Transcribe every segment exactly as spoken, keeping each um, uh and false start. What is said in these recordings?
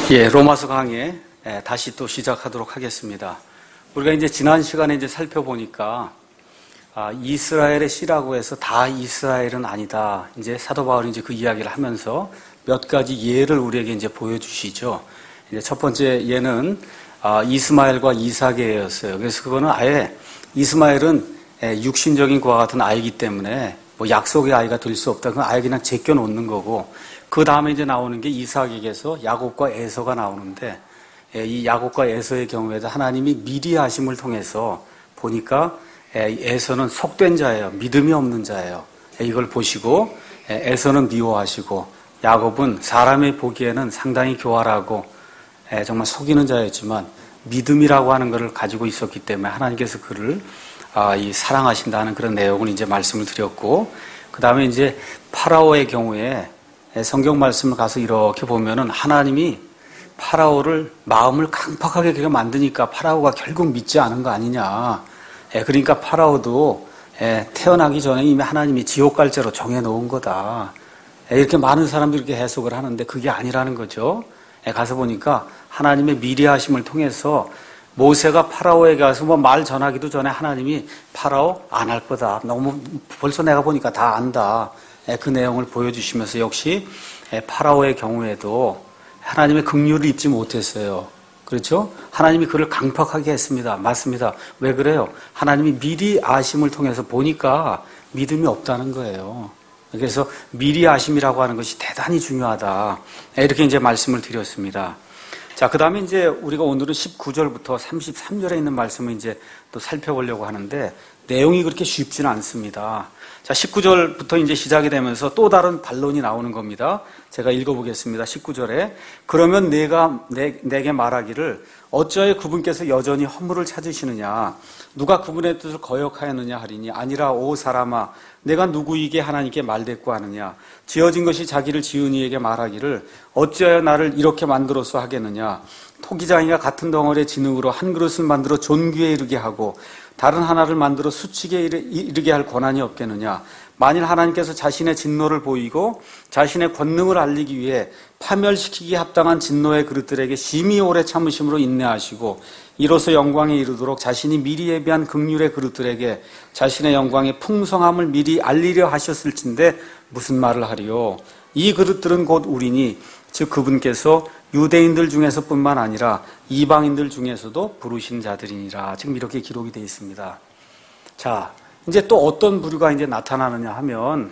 예, 로마서 강의 예, 다시 또 시작하도록 하겠습니다. 우리가 이제 지난 시간에 이제 살펴보니까 아, 이스라엘의 씨라고 해서 다 이스라엘은 아니다. 이제 사도 바울이 이제 그 이야기를 하면서 몇 가지 예를 우리에게 이제 보여주시죠. 이제 첫 번째 예는 아, 이스마엘과 이삭의 예였어요. 그래서 그거는 아예 이스마엘은 예, 육신적인 그와 같은 아이기 때문에 뭐 약속의 아이가 될 수 없다. 그 아예 그냥 제껴 놓는 거고. 그 다음에 이제 나오는 게 이삭에게서 야곱과 에서가 나오는데, 이 야곱과 에서의 경우에도 하나님이 미리 하심을 통해서 보니까 에서는 속된 자예요. 믿음이 없는 자예요. 이걸 보시고 에서는 미워하시고 야곱은 사람이 보기에는 상당히 교활하고 정말 속이는 자였지만 믿음이라고 하는 것을 가지고 있었기 때문에 하나님께서 그를 사랑하신다는 그런 내용을 이제 말씀을 드렸고, 그 다음에 이제 파라오의 경우에 성경 말씀을 가서 이렇게 보면은 하나님이 파라오를 마음을 강팍하게 그렇게 만드니까 파라오가 결국 믿지 않은 거 아니냐. 그러니까 파라오도 태어나기 전에 이미 하나님이 지옥 갈죄로 정해놓은 거다. 이렇게 많은 사람들이 이렇게 해석을 하는데 그게 아니라는 거죠. 가서 보니까 하나님의 미리하심을 통해서 모세가 파라오에게 가서 뭐 말 전하기도 전에 하나님이 파라오 안 할 거다. 너무 벌써 내가 보니까 다 안다. 그 내용을 보여주시면서 역시 파라오의 경우에도 하나님의 긍휼을 입지 못했어요. 그렇죠? 하나님이 그를 강팍하게 했습니다. 맞습니다. 왜 그래요? 하나님이 미리 아심을 통해서 보니까 믿음이 없다는 거예요. 그래서 미리 아심이라고 하는 것이 대단히 중요하다. 이렇게 이제 말씀을 드렸습니다. 자, 그 다음에 이제 우리가 오늘은 십구 절부터 삼십삼 절에 있는 말씀을 이제 또 살펴보려고 하는데 내용이 그렇게 쉽지는 않습니다. 자, 십구 절부터 이제 시작이 되면서 또 다른 반론이 나오는 겁니다. 제가 읽어보겠습니다. 십구 절에 그러면 내가 내, 내게 말하기를 어찌하여 그분께서 여전히 허물을 찾으시느냐, 누가 그분의 뜻을 거역하였느냐 하리니 아니라 오 사람아 내가 누구에게 하나님께 말대꾸하느냐, 지어진 것이 자기를 지은 이에게 말하기를 어찌하여 나를 이렇게 만들어서 하겠느냐, 토기장이가 같은 덩어리의 진흙으로 한 그릇을 만들어 존귀에 이르게 하고 다른 하나를 만들어 수칙에 이르게 할 권한이 없겠느냐. 만일 하나님께서 자신의 진노를 보이고 자신의 권능을 알리기 위해 파멸시키기에 합당한 진노의 그릇들에게 심히 오래 참으심으로 인내하시고 이로써 영광에 이르도록 자신이 미리 예비한 긍휼의 그릇들에게 자신의 영광의 풍성함을 미리 알리려 하셨을진데 무슨 말을 하리요. 이 그릇들은 곧 우리니 즉 그분께서 유대인들 중에서뿐만 아니라 이방인들 중에서도 부르신 자들이니라. 지금 이렇게 기록이 되어 있습니다. 자, 이제 또 어떤 부류가 이제 나타나느냐 하면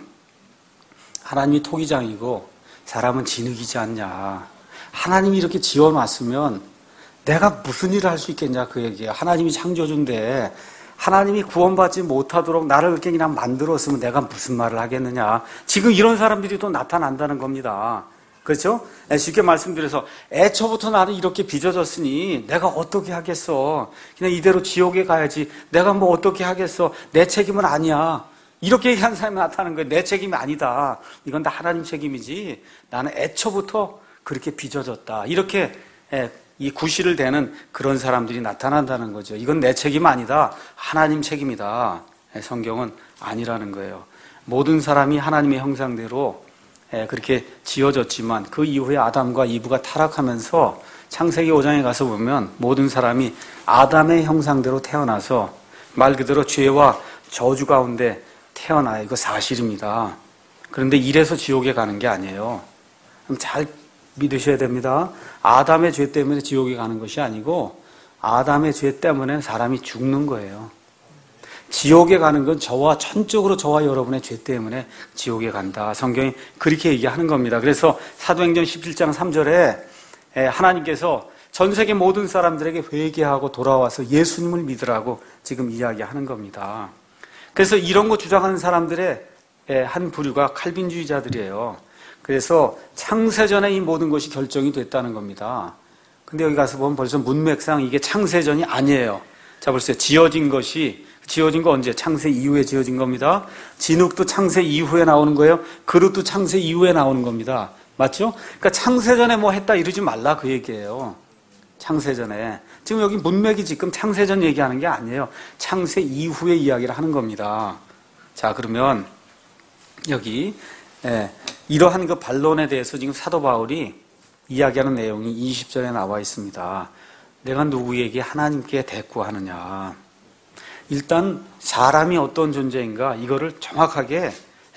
하나님이 토기장이고 사람은 진흙이지 않냐. 하나님이 이렇게 지어놨으면 내가 무슨 일을 할 수 있겠냐 그 얘기야. 하나님이 창조주인데 하나님이 구원받지 못하도록 나를 그렇게 그냥 만들었으면 내가 무슨 말을 하겠느냐. 지금 이런 사람들이 또 나타난다는 겁니다. 그렇죠? 쉽게 말씀드려서 애초부터 나는 이렇게 빚어졌으니 내가 어떻게 하겠어. 그냥 이대로 지옥에 가야지. 내가 뭐 어떻게 하겠어. 내 책임은 아니야. 이렇게 얘기하는 사람이 나타나는 거예요. 내 책임이 아니다. 이건 다 하나님 책임이지. 나는 애초부터 그렇게 빚어졌다. 이렇게 이 구실을 대는 그런 사람들이 나타난다는 거죠. 이건 내 책임 아니다. 하나님 책임이다. 성경은 아니라는 거예요. 모든 사람이 하나님의 형상대로 그렇게 지어졌지만 그 이후에 아담과 이브가 타락하면서 창세기 오 장에 가서 보면 모든 사람이 아담의 형상대로 태어나서 말 그대로 죄와 저주 가운데 태어나요. 이거 사실입니다. 그런데 이래서 지옥에 가는 게 아니에요. 잘 믿으셔야 됩니다. 아담의 죄 때문에 지옥에 가는 것이 아니고 아담의 죄 때문에 사람이 죽는 거예요. 지옥에 가는 건 저와 전적으로 저와 여러분의 죄 때문에 지옥에 간다. 성경이 그렇게 얘기하는 겁니다. 그래서 사도행전 십칠 장 삼 절에 하나님께서 전 세계 모든 사람들에게 회개하고 돌아와서 예수님을 믿으라고 지금 이야기하는 겁니다. 그래서 이런 거 주장하는 사람들의 한 부류가 칼빈주의자들이에요. 그래서 창세전에 이 모든 것이 결정이 됐다는 겁니다. 근데 여기 가서 보면 벌써 문맥상 이게 창세전이 아니에요. 자, 보세요. 지어진 것이 지어진 거 언제? 창세 이후에 지어진 겁니다. 진흙도 창세 이후에 나오는 거예요. 그릇도 창세 이후에 나오는 겁니다. 맞죠? 그러니까 창세전에 뭐 했다 이러지 말라 그 얘기예요. 창세전에. 지금 여기 문맥이 지금 창세전 얘기하는 게 아니에요. 창세 이후에 이야기를 하는 겁니다. 자, 그러면 여기 예, 이러한 그 반론에 대해서 지금 사도 바울이 이야기하는 내용이 이십 절에 나와 있습니다. 내가 누구에게 하나님께 대꾸하느냐. 일단 사람이 어떤 존재인가 이거를 정확하게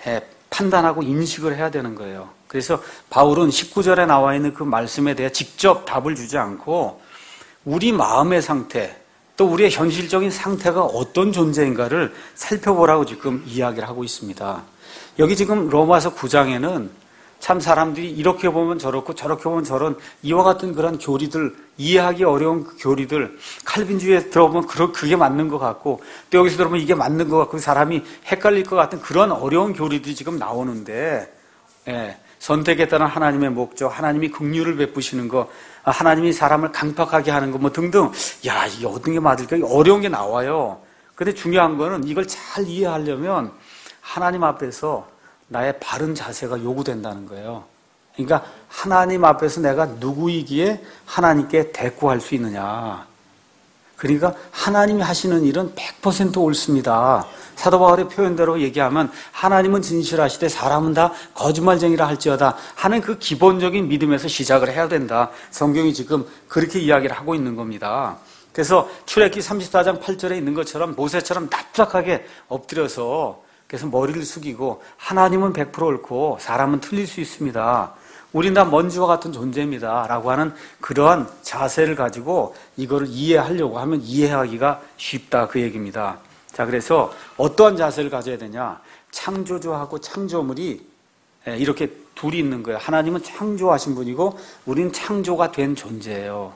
판단하고 인식을 해야 되는 거예요. 그래서 바울은 십구 절에 나와 있는 그 말씀에 대해 직접 답을 주지 않고 우리 마음의 상태, 또 우리의 현실적인 상태가 어떤 존재인가를 살펴보라고 지금 이야기를 하고 있습니다. 여기 지금 로마서 구 장에는 참 사람들이 이렇게 보면 저렇고 저렇게 보면 저런 이와 같은 그런 교리들, 이해하기 어려운 그 교리들, 칼빈주의에 들어보면 그게 맞는 것 같고 또 여기서 들어보면 이게 맞는 것 같고 사람이 헷갈릴 것 같은 그런 어려운 교리들이 지금 나오는데, 예, 선택에 따른 하나님의 목적, 하나님이 긍휼을 베푸시는 것, 하나님이 사람을 강팍하게 하는 것 뭐 등등, 야, 이게 어떤 게 맞을까? 어려운 게 나와요. 근데 중요한 거는 이걸 잘 이해하려면 하나님 앞에서 나의 바른 자세가 요구된다는 거예요. 그러니까 하나님 앞에서 내가 누구이기에 하나님께 대꾸할 수 있느냐. 그러니까 하나님이 하시는 일은 백 퍼센트 옳습니다. 사도 바울의 표현대로 얘기하면 하나님은 진실하시되 사람은 다 거짓말쟁이라 할지어다 하는 그 기본적인 믿음에서 시작을 해야 된다. 성경이 지금 그렇게 이야기를 하고 있는 겁니다. 그래서 출애굽기 삼십사 장 팔 절에 있는 것처럼 모세처럼 납작하게 엎드려서 그래서 머리를 숙이고 하나님은 백 퍼센트 옳고 사람은 틀릴 수 있습니다. 우린 다 먼지와 같은 존재입니다. 라고 하는 그러한 자세를 가지고 이거를 이해하려고 하면 이해하기가 쉽다 그 얘기입니다. 자, 그래서 어떠한 자세를 가져야 되냐. 창조주하고 창조물이 이렇게 둘이 있는 거예요. 하나님은 창조하신 분이고 우린 창조가 된 존재예요.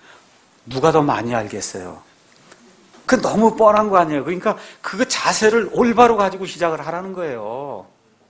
누가 더 많이 알겠어요? 그 너무 뻔한 거 아니에요. 그러니까 그 자세를 올바로 가지고 시작을 하라는 거예요.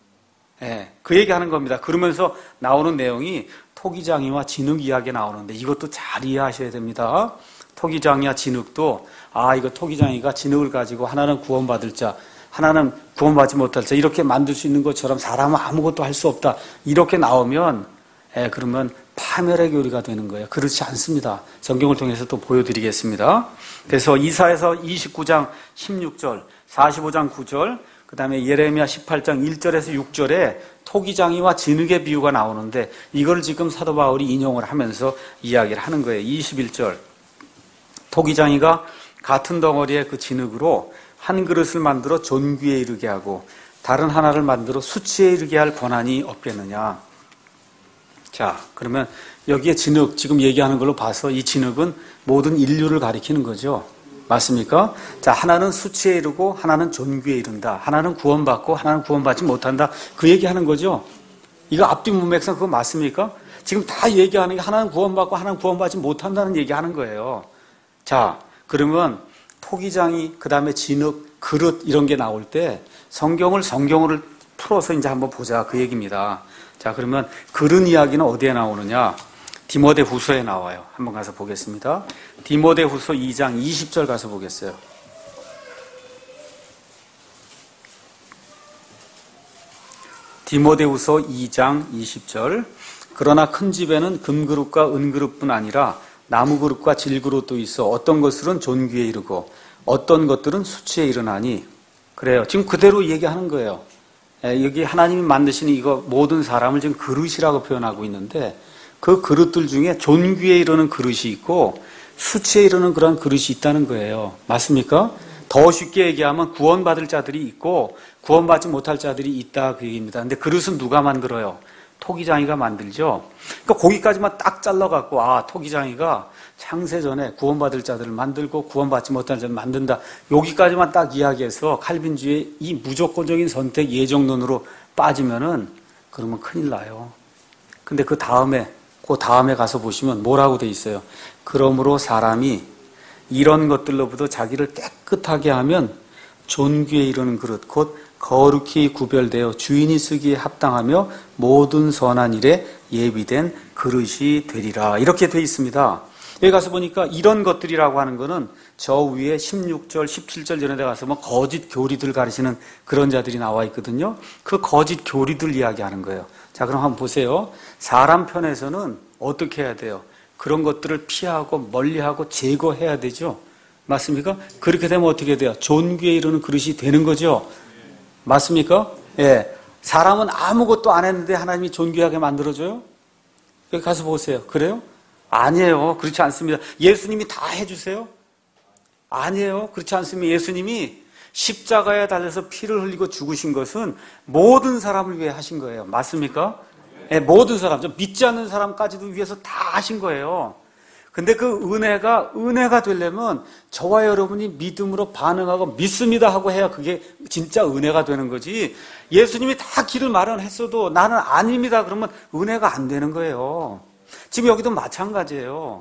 예, 그 얘기하는 겁니다. 그러면서 나오는 내용이 토기장이와 진흙 이야기 나오는데 이것도 잘 이해하셔야 됩니다. 토기장이와 진흙도 아 이거 토기장이가 진흙을 가지고 하나는 구원받을 자, 하나는 구원받지 못할 자 이렇게 만들 수 있는 것처럼 사람은 아무것도 할 수 없다. 이렇게 나오면 예, 그러면 파멸의 교리가 되는 거예요. 그렇지 않습니다. 성경을 통해서 또 보여드리겠습니다. 그래서 이사야서 이십구 장 십육 절, 사십오 장 구 절, 그 다음에 예레미야 십팔 장 일 절에서 육 절에 토기장이와 진흙의 비유가 나오는데 이걸 지금 사도 바울이 인용을 하면서 이야기를 하는 거예요. 이십일 절, 토기장이가 같은 덩어리의 그 진흙으로 한 그릇을 만들어 존귀에 이르게 하고 다른 하나를 만들어 수치에 이르게 할 권한이 없겠느냐. 자, 그러면 여기에 진흙, 지금 얘기하는 걸로 봐서 이 진흙은 모든 인류를 가리키는 거죠. 맞습니까? 자, 하나는 수치에 이르고 하나는 존귀에 이른다. 하나는 구원받고 하나는 구원받지 못한다. 그 얘기하는 거죠. 이거 앞뒤 문맥상 그거 맞습니까? 지금 다 얘기하는 게 하나는 구원받고 하나는 구원받지 못한다는 얘기하는 거예요. 자, 그러면 토기장이, 그 다음에 진흙, 그릇 이런 게 나올 때 성경을 성경으로 풀어서 이제 한번 보자 그 얘기입니다. 자, 그러면 그런 이야기는 어디에 나오느냐? 디모데후서에 나와요. 한번 가서 보겠습니다. 디모데후서 이 장 이십 절 가서 보겠어요. 디모데후서 이 장 이십 절. 그러나 큰 집에는 금그릇과 은그릇뿐 아니라 나무그릇과 질그릇도 있어 어떤 것들은 존귀에 이르고 어떤 것들은 수치에 이르나니. 그래요. 지금 그대로 얘기하는 거예요. 여기 하나님이 만드신 이거 모든 사람을 지금 그릇이라고 표현하고 있는데 그 그릇들 중에 존귀에 이르는 그릇이 있고 수치에 이르는 그런 그릇이 있다는 거예요. 맞습니까? 더 쉽게 얘기하면 구원받을 자들이 있고 구원받지 못할 자들이 있다 그 얘기입니다. 근데 그릇은 누가 만들어요? 토기장이가 만들죠. 그러니까 거기까지만 딱 잘라갖고 아 토기장이가 창세전에 구원받을 자들을 만들고 구원받지 못할 자들을 만든다. 여기까지만 딱 이야기해서 칼빈주의 이 무조건적인 선택 예정론으로 빠지면은 그러면 큰일 나요. 근데 그 다음에 그 다음에 가서 보시면 뭐라고 돼 있어요? 그러므로 사람이 이런 것들로부터 자기를 깨끗하게 하면 존귀에 이르는 그릇 곧 거룩히 구별되어 주인이 쓰기에 합당하며 모든 선한 일에 예비된 그릇이 되리라. 이렇게 돼 있습니다. 여기 가서 보니까 이런 것들이라고 하는 거는 저 위에 십육 절, 십칠 절 전에 가서 뭐 거짓 교리들 가르치는 그런 자들이 나와 있거든요. 그 거짓 교리들 이야기하는 거예요. 자, 그럼 한번 보세요. 사람 편에서는 어떻게 해야 돼요? 그런 것들을 피하고 멀리하고 제거해야 되죠. 맞습니까? 그렇게 되면 어떻게 돼요? 존귀에 이르는 그릇이 되는 거죠. 맞습니까? 예. 사람은 아무것도 안 했는데 하나님이 존귀하게 만들어줘요? 여기 가서 보세요. 그래요? 아니에요. 그렇지 않습니다. 예수님이 다 해주세요? 아니에요. 그렇지 않습니다. 예수님이 십자가에 달려서 피를 흘리고 죽으신 것은 모든 사람을 위해 하신 거예요. 맞습니까? 네, 모든 사람, 좀 믿지 않는 사람까지도 위해서 다 하신 거예요. 근데 그 은혜가 은혜가 되려면 저와 여러분이 믿음으로 반응하고 믿습니다 하고 해야 그게 진짜 은혜가 되는 거지. 예수님이 다 길을 마련했어도 나는 아닙니다 그러면 은혜가 안 되는 거예요. 지금 여기도 마찬가지예요.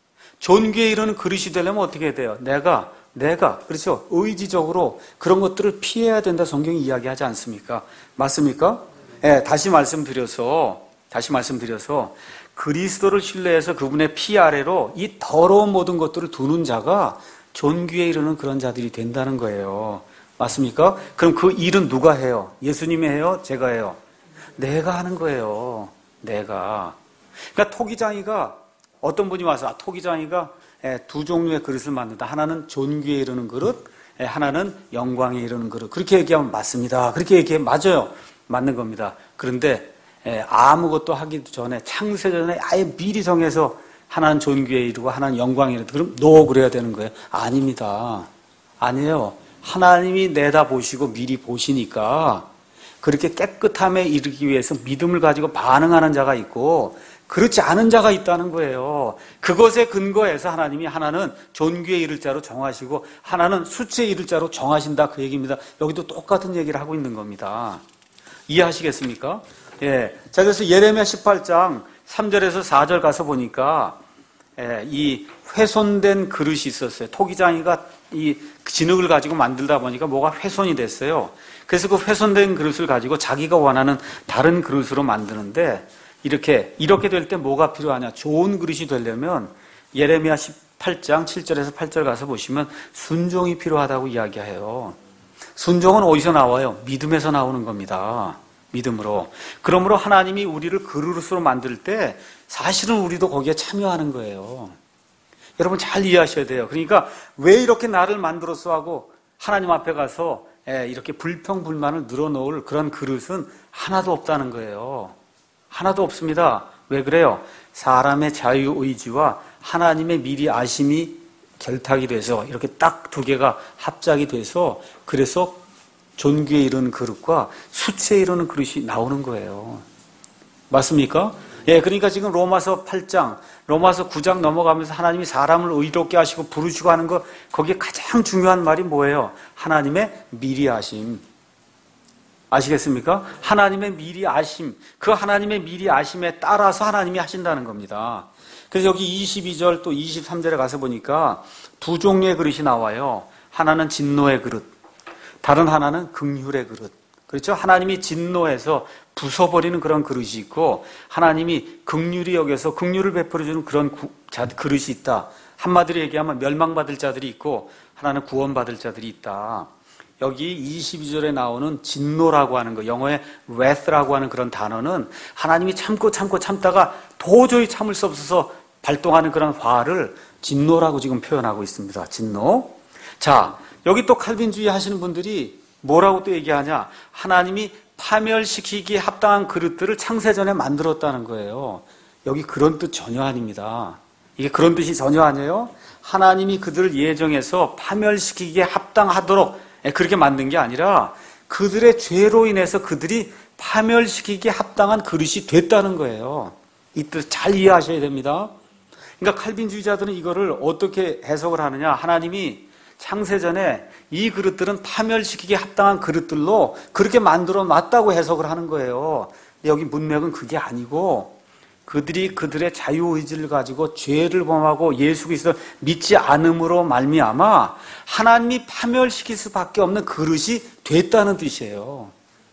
존귀에 이르는 그릇이 되려면 어떻게 해야 돼요? 내가 내가 그렇죠. 의지적으로 그런 것들을 피해야 된다 성경이 이야기하지 않습니까? 맞습니까? 네, 다시 말씀드려서 다시 말씀드려서 그리스도를 신뢰해서 그분의 피 아래로 이 더러운 모든 것들을 두는 자가 존귀에 이르는 그런 자들이 된다는 거예요. 맞습니까? 그럼 그 일은 누가 해요? 예수님이 해요? 제가 해요? 내가 하는 거예요. 내가. 그러니까 토기장이가 어떤 분이 와서 아, 토기장이가 두 종류의 그릇을 만든다. 하나는 존귀에 이르는 그릇, 하나는 영광에 이르는 그릇. 그렇게 얘기하면 맞습니다. 그렇게 얘기하면 맞아요. 맞는 겁니다. 그런데 아무것도 하기 전에 창세전에 아예 미리 정해서 하나는 존귀에 이르고 하나는 영광에 이르고 그럼 너 그래야 되는 거예요? 아닙니다. 아니에요. 하나님이 내다보시고 미리 보시니까 그렇게 깨끗함에 이르기 위해서 믿음을 가지고 반응하는 자가 있고 그렇지 않은 자가 있다는 거예요. 그것에 근거해서 하나님이 하나는 존귀에 이를 자로 정하시고 하나는 수치에 이를 자로 정하신다 그 얘기입니다. 여기도 똑같은 얘기를 하고 있는 겁니다. 이해하시겠습니까? 예. 자, 그래서 예레미야 십팔 장 삼 절에서 사 절 가서 보니까 예, 이 훼손된 그릇이 있었어요. 토기장이가 이 진흙을 가지고 만들다 보니까 뭐가 훼손이 됐어요. 그래서 그 훼손된 그릇을 가지고 자기가 원하는 다른 그릇으로 만드는데 이렇게 이렇게 될 때 뭐가 필요하냐? 좋은 그릇이 되려면 예레미야 십팔 장 칠 절에서 팔 절 가서 보시면 순종이 필요하다고 이야기해요. 순종은 어디서 나와요? 믿음에서 나오는 겁니다. 믿음으로. 그러므로 하나님이 우리를 그릇으로 만들 때 사실은 우리도 거기에 참여하는 거예요. 여러분 잘 이해하셔야 돼요. 그러니까 왜 이렇게 나를 만들었어 하고 하나님 앞에 가서 이렇게 불평불만을 늘어놓을 그런 그릇은 하나도 없다는 거예요. 하나도 없습니다. 왜 그래요? 사람의 자유의지와 하나님의 미리 아심이 결탁이 돼서 이렇게 딱 두 개가 합작이 돼서 그래서 존귀에 이르는 그릇과 수치에 이르는 그릇이 나오는 거예요. 맞습니까? 예, 그러니까 지금 로마서 팔 장, 로마서 구 장 넘어가면서 하나님이 사람을 의롭게 하시고 부르시고 하는 거 거기에 가장 중요한 말이 뭐예요? 하나님의 미리 아심. 아시겠습니까? 하나님의 미리 아심. 그 하나님의 미리 아심에 따라서 하나님이 하신다는 겁니다. 그래서 여기 이십이 절 또 이십삼 절에 가서 보니까 두 종류의 그릇이 나와요. 하나는 진노의 그릇. 다른 하나는 긍휼의 그릇. 그렇죠? 하나님이 진노해서 부숴버리는 그런 그릇이 있고 하나님이 긍휼히 여겨서 긍휼을 베풀어주는 그런 구, 자, 그릇이 있다. 한마디로 얘기하면 멸망받을 자들이 있고 하나는 구원받을 자들이 있다. 여기 이십이 절에 나오는 진노라고 하는 거, 영어의 wrath라고 하는 그런 단어는 하나님이 참고 참고 참다가 도저히 참을 수 없어서 발동하는 그런 화를 진노라고 지금 표현하고 있습니다. 진노. 자, 여기 또 칼빈주의 하시는 분들이 뭐라고 또 얘기하냐? 하나님이 파멸시키기에 합당한 그릇들을 창세전에 만들었다는 거예요. 여기 그런 뜻 전혀 아닙니다. 이게 그런 뜻이 전혀 아니에요. 하나님이 그들을 예정해서 파멸시키기에 합당하도록 그렇게 만든 게 아니라 그들의 죄로 인해서 그들이 파멸시키기에 합당한 그릇이 됐다는 거예요. 이 뜻 잘 이해하셔야 됩니다. 그러니까 칼빈주의자들은 이거를 어떻게 해석을 하느냐? 하나님이 창세전에 이 그릇들은 파멸시키기에 합당한 그릇들로 그렇게 만들어 놨다고 해석을 하는 거예요. 여기 문맥은 그게 아니고 그들이 그들의 자유의지를 가지고 죄를 범하고 예수 그리스도를 믿지 않음으로 말미암아 하나님이 파멸시킬 수밖에 없는 그릇이 됐다는 뜻이에요.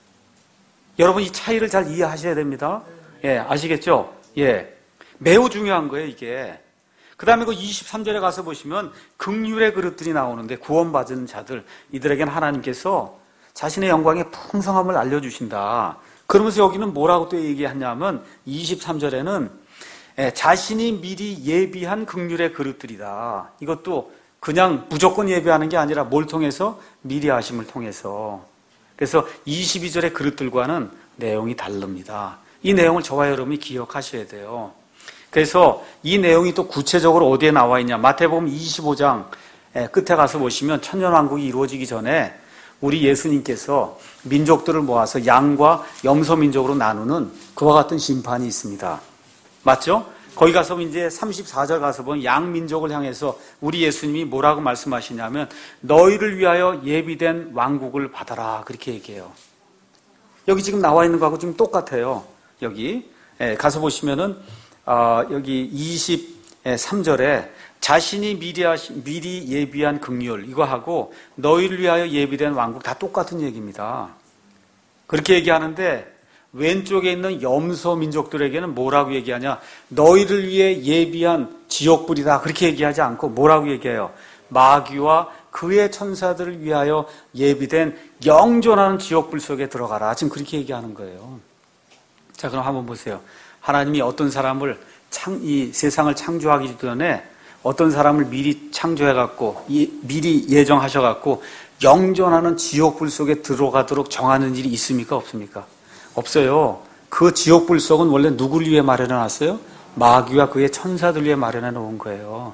여러분 이 차이를 잘 이해하셔야 됩니다. 예, 아시겠죠? 예, 매우 중요한 거예요 이게. 그 다음에 그 이십삼 절에 가서 보시면 긍휼의 그릇들이 나오는데 구원받은 자들, 이들에게는 하나님께서 자신의 영광의 풍성함을 알려주신다. 그러면서 여기는 뭐라고 또 얘기하냐면 이십삼 절에는 자신이 미리 예비한 긍휼의 그릇들이다. 이것도 그냥 무조건 예비하는 게 아니라 뭘 통해서? 미리 하심을 통해서. 그래서 이십이 절의 그릇들과는 내용이 다릅니다. 이 내용을 저와 여러분이 기억하셔야 돼요. 그래서 이 내용이 또 구체적으로 어디에 나와 있냐. 마태복음 이십오 장 끝에 가서 보시면 천년왕국이 이루어지기 전에 우리 예수님께서 민족들을 모아서 양과 염소민족으로 나누는 그와 같은 심판이 있습니다. 맞죠? 거기 가서 이제 삼십사 절 가서 보면 양민족을 향해서 우리 예수님이 뭐라고 말씀하시냐면 너희를 위하여 예비된 왕국을 받아라 그렇게 얘기해요. 여기 지금 나와 있는 거하고 지금 똑같아요. 여기 가서 보시면은 어, 여기 이십삼 절에 자신이 미리, 하시, 미리 예비한 긍휼 이거하고 너희를 위하여 예비된 왕국 다 똑같은 얘기입니다. 그렇게 얘기하는데 왼쪽에 있는 염소 민족들에게는 뭐라고 얘기하냐? 너희를 위해 예비한 지옥불이다 그렇게 얘기하지 않고 뭐라고 얘기해요? 마귀와 그의 천사들을 위하여 예비된 영존하는 지옥불 속에 들어가라. 지금 그렇게 얘기하는 거예요. 자, 그럼 한번 보세요. 하나님이 어떤 사람을 창, 이 세상을 창조하기 전에 어떤 사람을 미리 창조해갖고 미리 예정하셔갖고 영존하는 지옥불 속에 들어가도록 정하는 일이 있습니까? 없습니까? 없어요. 그 지옥불 속은 원래 누구를 위해 마련해 놨어요? 마귀와 그의 천사들 위해 마련해 놓은 거예요.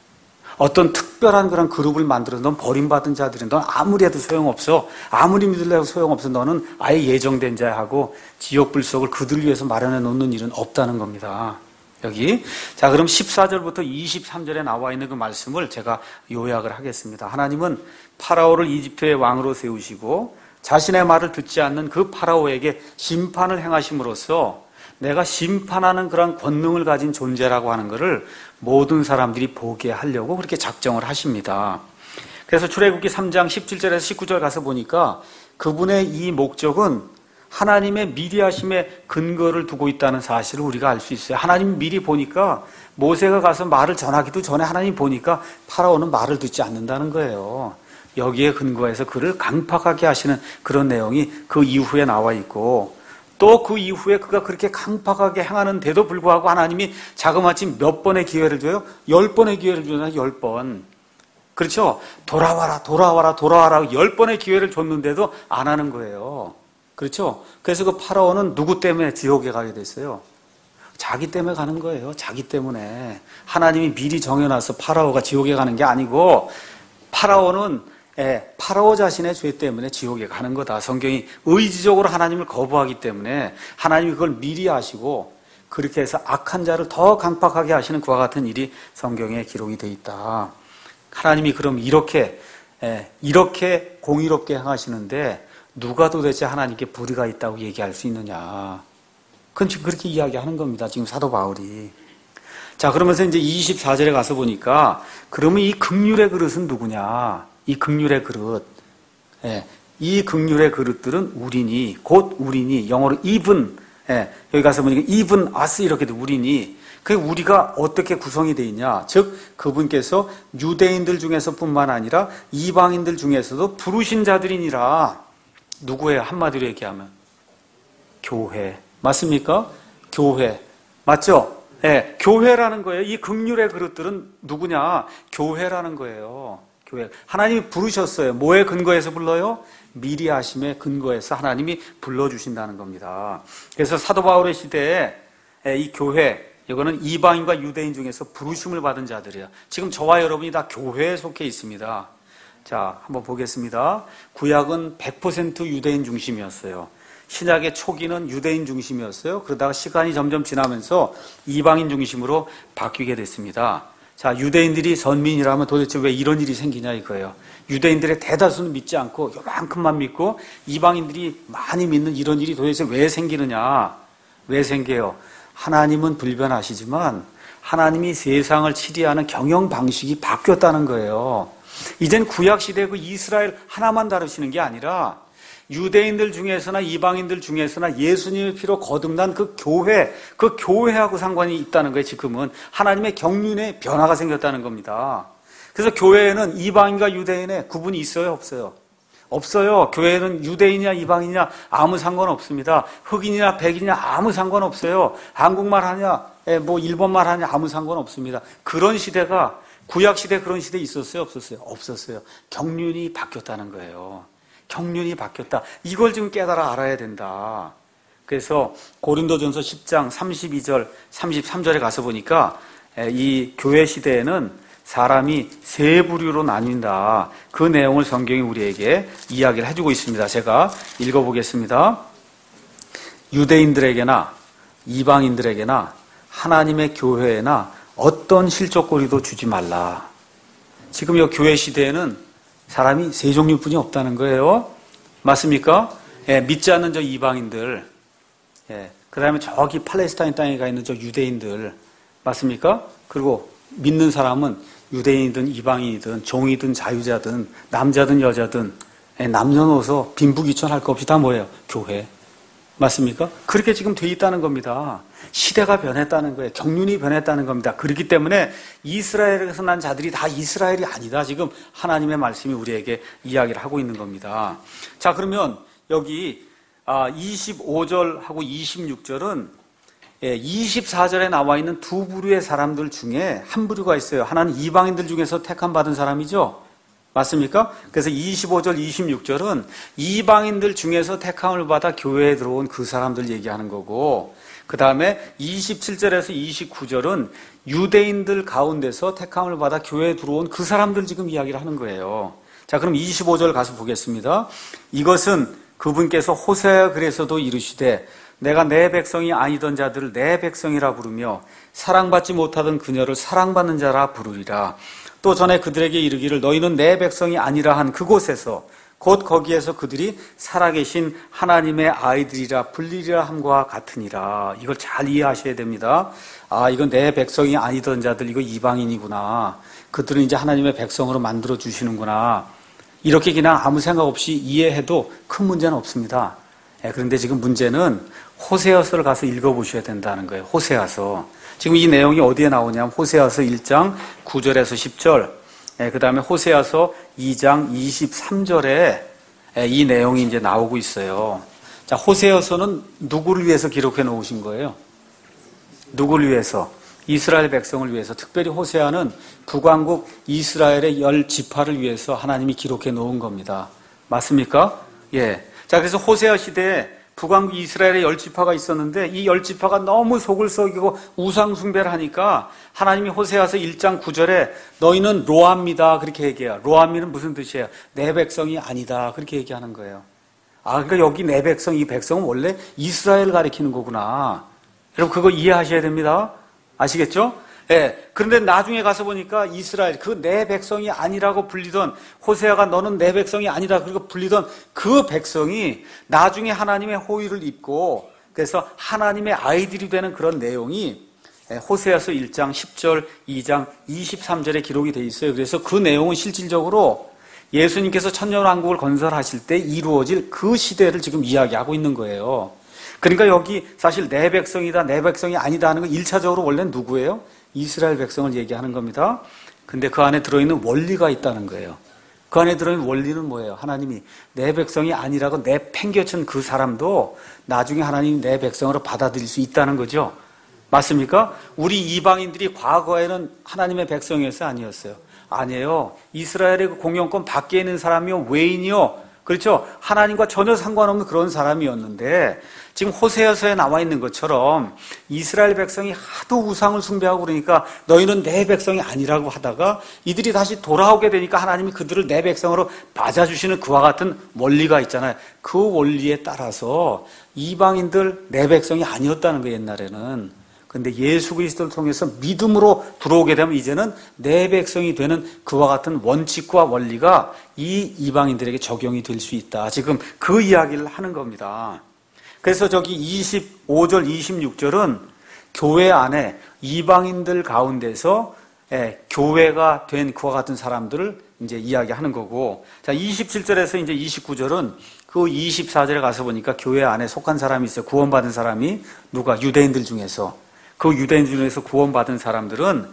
어떤 특별한 그런 그룹을 만들어서 넌 버림받은 자들이 넌 아무리 해도 소용없어. 아무리 믿으려고 소용없어. 너는 아예 예정된 자야 하고 지옥불 속을 그들을 위해서 마련해 놓는 일은 없다는 겁니다. 여기. 자, 그럼 십사 절부터 이십삼 절에 나와 있는 그 말씀을 제가 요약을 하겠습니다. 하나님은 파라오를 이집트의 왕으로 세우시고 자신의 말을 듣지 않는 그 파라오에게 심판을 행하심으로써 내가 심판하는 그런 권능을 가진 존재라고 하는 것을 모든 사람들이 보게 하려고 그렇게 작정을 하십니다. 그래서 출애굽기 삼 장 십칠 절에서 십구 절 가서 보니까 그분의 이 목적은 하나님의 미리하심의 근거를 두고 있다는 사실을 우리가 알 수 있어요. 하나님이 미리 보니까 모세가 가서 말을 전하기도 전에 하나님이 보니까 파라오는 말을 듣지 않는다는 거예요. 여기에 근거해서 그를 강팍하게 하시는 그런 내용이 그 이후에 나와 있고 또 그 이후에 그가 그렇게 강팍하게 행하는데도 불구하고 하나님이 자그마치 몇 번의 기회를 줘요? 열 번의 기회를 주잖아요. 열 번. 그렇죠? 돌아와라 돌아와라 돌아와라 열 번의 기회를 줬는데도 안 하는 거예요. 그렇죠? 그래서 그 파라오는 누구 때문에 지옥에 가게 됐어요? 자기 때문에 가는 거예요. 자기 때문에. 하나님이 미리 정해놔서 파라오가 지옥에 가는 게 아니고 파라오는 예, 파라오 자신의 죄 때문에 지옥에 가는 거다. 성경이 의지적으로 하나님을 거부하기 때문에 하나님이 그걸 미리 아시고 그렇게 해서 악한 자를 더 강팍하게 하시는 그와 같은 일이 성경에 기록이 되어 있다. 하나님이 그럼 이렇게 예, 이렇게 공의롭게 행하시는데 누가 도대체 하나님께 불의가 있다고 얘기할 수 있느냐. 그건 지금 그렇게 이야기하는 겁니다. 지금 사도 바울이. 자, 그러면서 이제 이십사 절에 가서 보니까 그러면 이 긍휼의 그릇은 누구냐. 이 긍휼의 그릇, 예, 이 긍휼의 그릇들은 우리니, 곧 우리니, 영어로 even, 예, 여기 가서 보니까 even us 이렇게 돼, 우리니. 그 우리가 어떻게 구성이 되어 있냐? 즉 그분께서 유대인들 중에서뿐만 아니라 이방인들 중에서도 부르신 자들이니라. 누구예요? 한마디로 얘기하면 교회. 맞습니까? 교회. 맞죠? 예, 교회라는 거예요. 이 긍휼의 그릇들은 누구냐? 교회라는 거예요. 교회. 하나님이 부르셨어요. 뭐에 근거해서 불러요? 미리 하심에 근거해서 하나님이 불러주신다는 겁니다. 그래서 사도 바울의 시대에 이 교회, 이거는 이방인과 유대인 중에서 부르심을 받은 자들이에요. 지금 저와 여러분이 다 교회에 속해 있습니다. 자, 한번 보겠습니다. 구약은 백 퍼센트 유대인 중심이었어요. 신약의 초기는 유대인 중심이었어요. 그러다가 시간이 점점 지나면서 이방인 중심으로 바뀌게 됐습니다. 자, 유대인들이 선민이라면 도대체 왜 이런 일이 생기냐 이거예요. 유대인들의 대다수는 믿지 않고 요만큼만 믿고 이방인들이 많이 믿는 이런 일이 도대체 왜 생기느냐. 왜 생겨요? 하나님은 불변하시지만 하나님이 세상을 치리하는 경영 방식이 바뀌었다는 거예요. 이젠 구약시대 그 이스라엘 하나만 다루시는 게 아니라 유대인들 중에서나 이방인들 중에서나 예수님의 피로 거듭난 그 교회, 그 교회하고 상관이 있다는 거예요. 지금은 하나님의 경륜에 변화가 생겼다는 겁니다. 그래서 교회에는 이방인과 유대인의 구분이 있어요? 없어요? 없어요. 교회는 유대인이냐 이방인이냐 아무 상관없습니다. 흑인이나 백인이냐 아무 상관없어요. 한국말 하냐 뭐 일본말 하냐 아무 상관없습니다. 그런 시대가 구약시대 그런 시대 있었어요? 없었어요? 없었어요. 경륜이 바뀌었다는 거예요. 경륜이 바뀌었다. 이걸 좀 깨달아 알아야 된다. 그래서 고린도전서 십 장 삼십이 절, 삼십삼 절에 가서 보니까 이 교회 시대에는 사람이 세 부류로 나뉜다. 그 내용을 성경이 우리에게 이야기를 해주고 있습니다. 제가 읽어보겠습니다. 유대인들에게나 이방인들에게나 하나님의 교회에나 어떤 실족거리도 주지 말라. 지금 이 교회 시대에는 사람이 세 종류뿐이 없다는 거예요. 맞습니까? 예, 믿지 않는 저 이방인들, 예, 그 다음에 저기 팔레스타인 땅에 가 있는 저 유대인들, 맞습니까? 그리고 믿는 사람은 유대인이든 이방인이든 종이든 자유자든 남자든 여자든, 예, 남녀노소 빈부귀천할 것 없이 다 뭐예요? 교회. 맞습니까? 그렇게 지금 돼 있다는 겁니다. 시대가 변했다는 거예요. 경륜이 변했다는 겁니다. 그렇기 때문에 이스라엘에서 난 자들이 다 이스라엘이 아니다. 지금 하나님의 말씀이 우리에게 이야기를 하고 있는 겁니다. 자, 그러면 여기 이십오 절하고 이십육 절은 이십사 절에 나와 있는 두 부류의 사람들 중에 한 부류가 있어요. 하나는 이방인들 중에서 택함 받은 사람이죠. 맞습니까? 그래서 이십오 절, 이십육 절은 이방인들 중에서 택함을 받아 교회에 들어온 그 사람들 얘기하는 거고, 그 다음에 이십칠 절에서 이십구 절은 유대인들 가운데서 택함을 받아 교회에 들어온 그 사람들 지금 이야기를 하는 거예요. 자, 그럼 이십오 절 가서 보겠습니다. 이것은 그분께서 호세아 글에서도 이르시되 내가 내 백성이 아니던 자들을 내 백성이라 부르며 사랑받지 못하던 그녀를 사랑받는 자라 부르리라. 또 전에 그들에게 이르기를 너희는 내 백성이 아니라 한 그곳에서 곧 거기에서 그들이 살아계신 하나님의 아이들이라 불리리라 함과 같으니라. 이걸 잘 이해하셔야 됩니다. 아, 이건 내 백성이 아니던 자들, 이거 이방인이구나. 그들은 이제 하나님의 백성으로 만들어 주시는구나. 이렇게 그냥 아무 생각 없이 이해해도 큰 문제는 없습니다. 예, 그런데 지금 문제는 호세아서를 가서 읽어보셔야 된다는 거예요. 호세아서. 지금 이 내용이 어디에 나오냐면 호세아서 일 장 구 절에서 십 절, 예, 그 다음에 호세아서 이 장 이십삼 절에 예, 이 내용이 이제 나오고 있어요. 자, 호세아서는 누구를 위해서 기록해 놓으신 거예요? 누구를 위해서? 이스라엘 백성을 위해서. 특별히 호세아는 북왕국 이스라엘의 열 지파를 위해서 하나님이 기록해 놓은 겁니다. 맞습니까? 예. 자, 그래서 호세아 시대에 북왕국 이스라엘의 열 지파가 있었는데 이 열 지파가 너무 속을 썩이고 우상 숭배를 하니까 하나님이 호세아서 일 장 구 절에 너희는 로암이다 그렇게 얘기해요. 로암이는 무슨 뜻이에요? 내 백성이 아니다 그렇게 얘기하는 거예요. 아, 그러니까 여기 내 백성, 이 백성은 원래 이스라엘을 가리키는 거구나. 여러분 그거 이해하셔야 됩니다. 아시겠죠? 예. 그런데 나중에 가서 보니까 이스라엘, 그 내 백성이 아니라고 불리던 호세아가 너는 내 백성이 아니다 그리고 불리던 그 백성이 나중에 하나님의 호의를 입고 그래서 하나님의 아이들이 되는 그런 내용이 호세아서 일 장 십 절, 이 장 이십삼 절에 기록이 돼 있어요. 그래서 그 내용은 실질적으로 예수님께서 천년왕국을 건설하실 때 이루어질 그 시대를 지금 이야기하고 있는 거예요. 그러니까 여기 사실 내 백성이다, 내 백성이 아니다 하는 건 일 차적으로 원래는 누구예요? 이스라엘 백성을 얘기하는 겁니다. 근데 그 안에 들어있는 원리가 있다는 거예요. 그 안에 들어있는 원리는 뭐예요? 하나님이 내 백성이 아니라고 내팽개친 그 사람도 나중에 하나님이 내 백성으로 받아들일 수 있다는 거죠. 맞습니까? 우리 이방인들이 과거에는 하나님의 백성이었어요? 아니었어요? 아니에요. 이스라엘의 그 공영권 밖에 있는 사람이요, 외인이요, 그렇죠? 하나님과 전혀 상관없는 그런 사람이었는데 지금 호세아서에 나와 있는 것처럼 이스라엘 백성이 하도 우상을 숭배하고 그러니까 너희는 내 백성이 아니라고 하다가 이들이 다시 돌아오게 되니까 하나님이 그들을 내 백성으로 맞아주시는 그와 같은 원리가 있잖아요. 그 원리에 따라서 이방인들 내 백성이 아니었다는 거예요, 옛날에는. 근데 예수 그리스도를 통해서 믿음으로 들어오게 되면 이제는 내 백성이 되는 그와 같은 원칙과 원리가 이 이방인들에게 적용이 될 수 있다. 지금 그 이야기를 하는 겁니다. 그래서 저기 이십오 절, 이십육 절은 교회 안에 이방인들 가운데서 예, 교회가 된 그와 같은 사람들을 이제 이야기하는 거고, 자, 이십칠 절에서 이제 이십구 절은 그 이십사 절에 가서 보니까 교회 안에 속한 사람이 있어요. 구원받은 사람이 누가? 유대인들 중에서. 그 유대인 중에서 구원받은 사람들은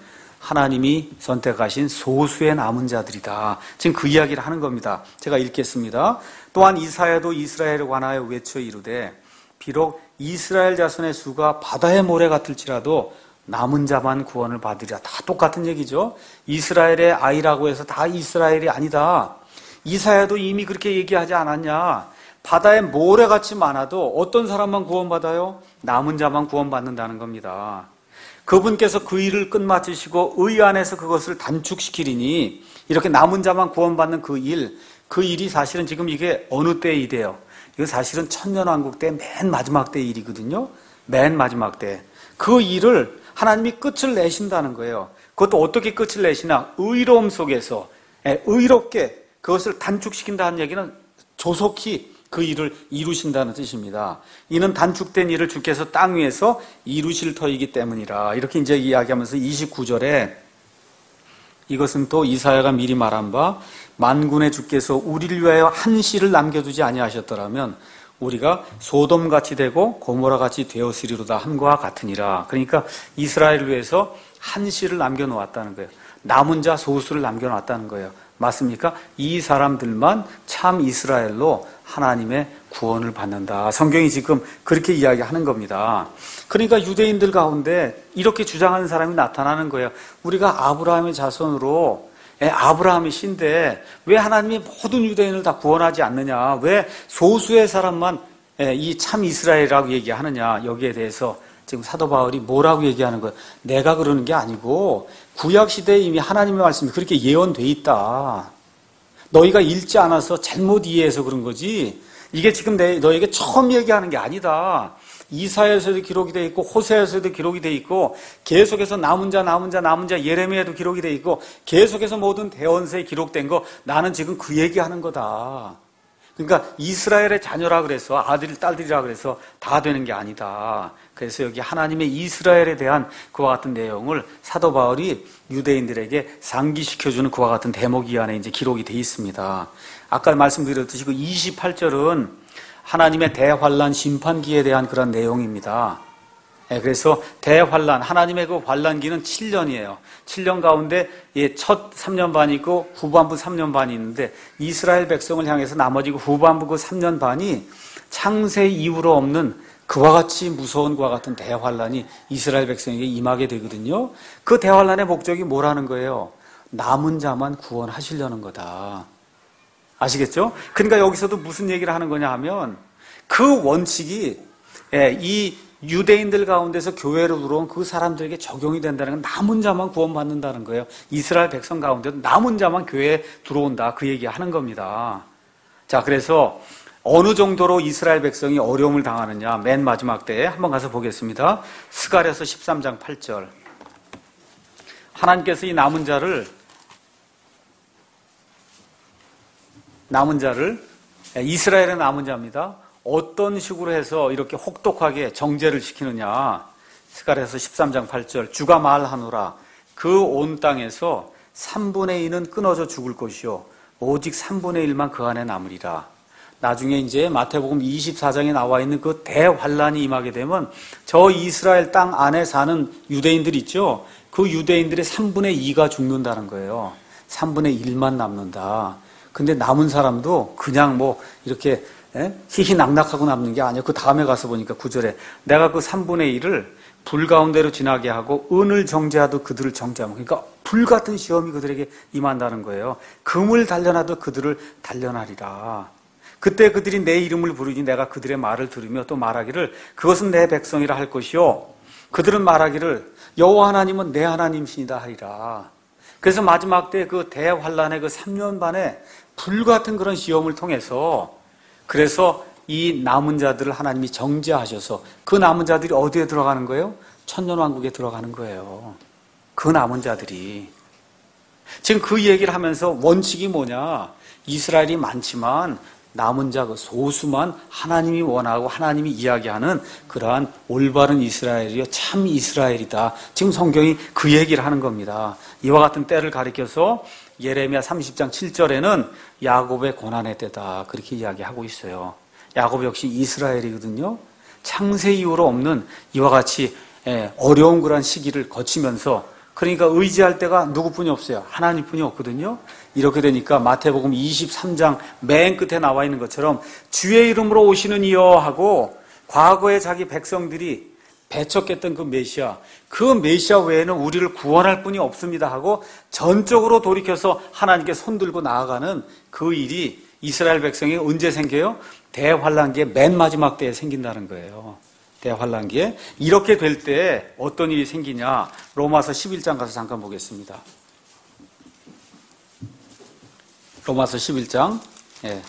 하나님이 선택하신 소수의 남은 자들이다. 지금 그 이야기를 하는 겁니다. 제가 읽겠습니다. 또한 이사야도 이스라엘에 관하여 외쳐 이르되 비록 이스라엘 자손의 수가 바다의 모래 같을지라도 남은 자만 구원을 받으리라. 다 똑같은 얘기죠. 이스라엘의 아이라고 해서 다 이스라엘이 아니다. 이사야도 이미 그렇게 얘기하지 않았냐. 바다에 모래같이 많아도 어떤 사람만 구원받아요? 남은 자만 구원받는다는 겁니다. 그분께서 그 일을 끝마치시고 의 안에서 그것을 단축시키리니 이렇게 남은 자만 구원받는 그 일, 그 일이 사실은 지금 이게 어느 때의 일이에요? 이거 사실은 천년왕국 때 맨 마지막 때의 일이거든요. 맨 마지막 때. 그 일을 하나님이 끝을 내신다는 거예요. 그것도 어떻게 끝을 내시나? 의로움 속에서 의롭게 그것을 단축시킨다는 얘기는 조속히 그 일을 이루신다는 뜻입니다. 이는 단축된 일을 주께서 땅 위에서 이루실 터이기 때문이라. 이렇게 이제 이야기하면서 이십구 절에 이것은 또 이사야가 미리 말한 바 만군의 주께서 우리를 위하여 한 씨를 남겨두지 아니하셨더라면 우리가 소돔같이 되고 고모라같이 되었으리로다 함과 같으니라. 그러니까 이스라엘을 위해서 한 씨를 남겨놓았다는 거예요. 남은 자 소수를 남겨놨다는 거예요. 맞습니까? 이 사람들만 참 이스라엘로 하나님의 구원을 받는다. 성경이 지금 그렇게 이야기하는 겁니다. 그러니까 유대인들 가운데 이렇게 주장하는 사람이 나타나는 거예요. 우리가 아브라함의 자손으로 아브라함의 씨인데 왜 하나님이 모든 유대인을 다 구원하지 않느냐? 왜 소수의 사람만 이 참 이스라엘이라고 얘기하느냐? 여기에 대해서 지금 사도 바울이 뭐라고 얘기하는 거예요? 내가 그러는 게 아니고 구약시대에 이미 하나님의 말씀이 그렇게 예언돼 있다. 너희가 읽지 않아서 잘못 이해해서 그런 거지 이게 지금 내, 너에게 처음 얘기하는 게 아니다. 이사야에서도 기록이 돼 있고 호세아에서도 기록이 돼 있고 계속해서 남은 자 남은 자 남은 자 예레미야에도 기록이 돼 있고 계속해서 모든 대원서에 기록된 거 나는 지금 그 얘기하는 거다. 그러니까 이스라엘의 자녀라 그래서 아들 딸들이라 그래서 다 되는 게 아니다. 그래서 여기 하나님의 이스라엘에 대한 그와 같은 내용을 사도 바울이 유대인들에게 상기시켜주는 그와 같은 대목이 안에 이제 기록이 돼 있습니다. 아까 말씀드렸듯이 그 이십팔 절은 하나님의 대환란 심판기에 대한 그런 내용입니다. 그래서 대환란, 하나님의 그 환란기는 칠 년이에요. 칠 년 가운데 첫 삼 년 반이 있고 후반부 삼 년 반이 있는데 이스라엘 백성을 향해서 나머지 후반부 그 삼 년 반이 창세 이후로 없는 그와 같이 무서운 그와 같은 대환란이 이스라엘 백성에게 임하게 되거든요. 그 대환란의 목적이 뭐라는 거예요? 남은 자만 구원하시려는 거다. 아시겠죠? 그러니까 여기서도 무슨 얘기를 하는 거냐 하면 그 원칙이 이 유대인들 가운데서 교회로 들어온 그 사람들에게 적용이 된다는 건 남은 자만 구원받는다는 거예요. 이스라엘 백성 가운데도 남은 자만 교회에 들어온다. 그 얘기 하는 겁니다. 자, 그래서 어느 정도로 이스라엘 백성이 어려움을 당하느냐 맨 마지막 때에 한번 가서 보겠습니다. 스가랴서 십삼 장 팔 절 하나님께서 이 남은 자를 남은 자를 이스라엘의 남은 자입니다. 어떤 식으로 해서 이렇게 혹독하게 정죄를 시키느냐. 스가랴서 십삼 장 팔 절 주가 말하노라 그 온 땅에서 삼분의 이는 끊어져 죽을 것이요 오직 삼분의 일만 그 안에 남으리라. 나중에 이제 마태복음 이십사 장에 나와 있는 그 대환란이 임하게 되면 저 이스라엘 땅 안에 사는 유대인들 있죠. 그 유대인들의 삼분의 이가 죽는다는 거예요. 삼분의 일만 남는다. 근데 남은 사람도 그냥 뭐 이렇게 희희낙낙하고 남는 게 아니에요. 그 다음에 가서 보니까 구 절에 내가 그 삼분의 일을 불 가운데로 지나게 하고 은을 정죄하도 그들을 정죄하면 그러니까 불 같은 시험이 그들에게 임한다는 거예요. 금을 단련하도 그들을 단련하리라. 그때 그들이 내 이름을 부르니 내가 그들의 말을 들으며 또 말하기를 그것은 내 백성이라 할 것이요 그들은 말하기를 여호와 하나님은 내 하나님이시다 하리라. 그래서 마지막 때 그 대환란의 그 삼 년 반의 불같은 그런 시험을 통해서 그래서 이 남은 자들을 하나님이 정죄하셔서 그 남은 자들이 어디에 들어가는 거예요? 천년왕국에 들어가는 거예요. 그 남은 자들이. 지금 그 얘기를 하면서 원칙이 뭐냐? 이스라엘이 많지만 남은 자 그 소수만 하나님이 원하고 하나님이 이야기하는 그러한 올바른 이스라엘이요 참 이스라엘이다. 지금 성경이 그 얘기를 하는 겁니다. 이와 같은 때를 가리켜서 예레미야 삼십 장 칠 절에는 야곱의 고난의 때다 그렇게 이야기하고 있어요. 야곱 역시 이스라엘이거든요. 창세 이후로 없는 이와 같이 어려운 그런 시기를 거치면서 그러니까 의지할 때가 누구뿐이 없어요. 하나님뿐이 없거든요. 이렇게 되니까 마태복음 이십삼 장 맨 끝에 나와 있는 것처럼 주의 이름으로 오시는 이여 하고 과거에 자기 백성들이 배척했던 그 메시아, 그 메시아 외에는 우리를 구원할 분이 없습니다 하고 전적으로 돌이켜서 하나님께 손들고 나아가는 그 일이 이스라엘 백성이 언제 생겨요? 대환란기의 맨 마지막 때에 생긴다는 거예요. 대환란기에. 이렇게 될 때 어떤 일이 생기냐? 로마서 십일 장 가서 잠깐 보겠습니다. 로마서 십일 장. 예.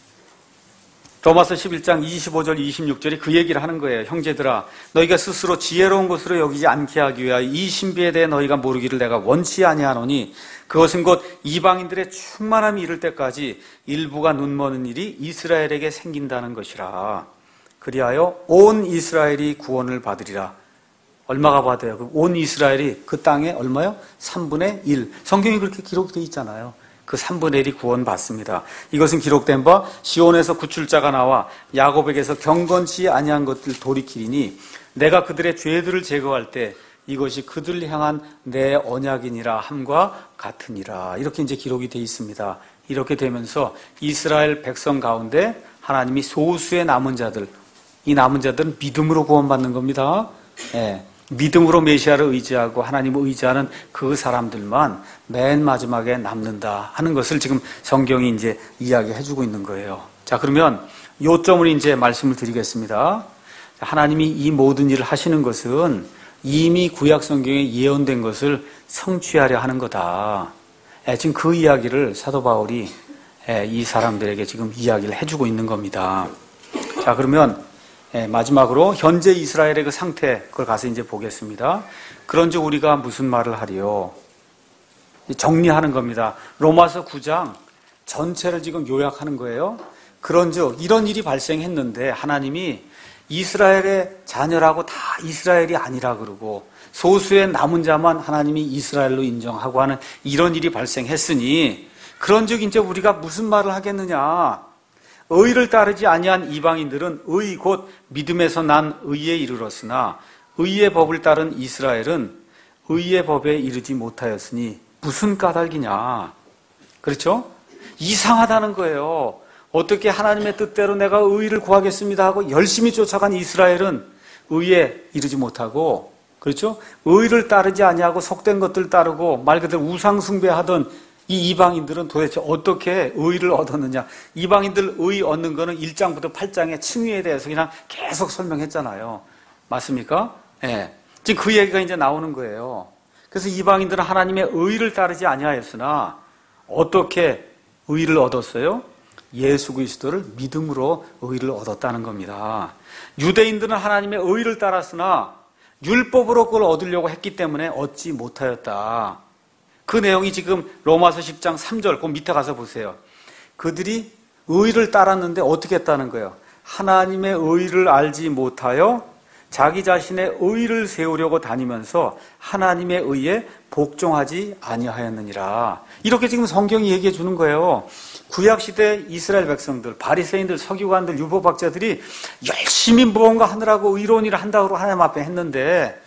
로마서 십일 장 이십오 절 이십육 절이 그 얘기를 하는 거예요. 형제들아, 너희가 스스로 지혜로운 것으로 여기지 않게 하기 위하여 이 신비에 대해 너희가 모르기를 내가 원치 아니하노니 그것은 곧 이방인들의 충만함이 이를 때까지 일부가 눈머는 일이 이스라엘에게 생긴다는 것이라. 그리하여 온 이스라엘이 구원을 받으리라. 얼마가 받아요? 온 이스라엘이 그 땅에 얼마요? 삼분의 일. 성경이 그렇게 기록되어 있잖아요. 그 삼분의 일이 구원받습니다. 이것은 기록된 바 시온에서 구출자가 나와 야곱에게서 경건치 아니한 것들 돌이키리니 내가 그들의 죄들을 제거할 때 이것이 그들을 향한 내 언약이니라 함과 같으니라. 이렇게 이제 기록이 되어 있습니다. 이렇게 되면서 이스라엘 백성 가운데 하나님이 소수의 남은 자들, 이 남은 자들은 믿음으로 구원받는 겁니다. 예. 믿음으로 메시아를 의지하고 하나님을 의지하는 그 사람들만 맨 마지막에 남는다 하는 것을 지금 성경이 이제 이야기해주고 있는 거예요. 자, 그러면 요점을 이제 말씀을 드리겠습니다. 하나님이 이 모든 일을 하시는 것은 이미 구약 성경에 예언된 것을 성취하려 하는 거다. 예, 지금 그 이야기를 사도 바울이 예, 이 사람들에게 지금 이야기를 해주고 있는 겁니다. 자, 그러면 예, 마지막으로 현재 이스라엘의 그 상태, 그걸 가서 이제 보겠습니다. 그런즉 우리가 무슨 말을 하리요? 정리하는 겁니다. 로마서 구 장 전체를 지금 요약하는 거예요. 그런즉 이런 일이 발생했는데 하나님이 이스라엘의 자녀라고 다 이스라엘이 아니라 그러고 소수의 남은 자만 하나님이 이스라엘로 인정하고 하는 이런 일이 발생했으니 그런즉 이제 우리가 무슨 말을 하겠느냐? 의를 따르지 아니한 이방인들은 의 곧 믿음에서 난 의에 이르렀으나 의의 법을 따른 이스라엘은 의의 법에 이르지 못하였으니 무슨 까닭이냐? 그렇죠? 이상하다는 거예요. 어떻게 하나님의 뜻대로 내가 의를 구하겠습니다 하고 열심히 쫓아간 이스라엘은 의에 이르지 못하고, 그렇죠? 의를 따르지 아니하고 속된 것들 따르고 말 그대로 우상 숭배하던 이 이방인들은 도대체 어떻게 의를 얻었느냐? 이방인들 의 얻는 거는 일 장부터 팔 장의 칭의에 대해서 그냥 계속 설명했잖아요. 맞습니까? 예. 네. 지금 그 얘기가 이제 나오는 거예요. 그래서 이방인들은 하나님의 의를 따르지 아니하였으나 어떻게 의를 얻었어요? 예수 그리스도를 믿음으로 의를 얻었다는 겁니다. 유대인들은 하나님의 의를 따랐으나 율법으로 그걸 얻으려고 했기 때문에 얻지 못하였다. 그 내용이 지금 로마서 십 장 삼 절, 그 밑에 가서 보세요. 그들이 의를 따랐는데 어떻게 했다는 거예요? 하나님의 의를 알지 못하여 자기 자신의 의를 세우려고 다니면서 하나님의 의에 복종하지 아니하였느니라. 이렇게 지금 성경이 얘기해 주는 거예요. 구약시대 이스라엘 백성들, 바리새인들, 서기관들, 율법학자들이 열심히 무언가 하느라고 의로운 일을 한다고 하나님 앞에 했는데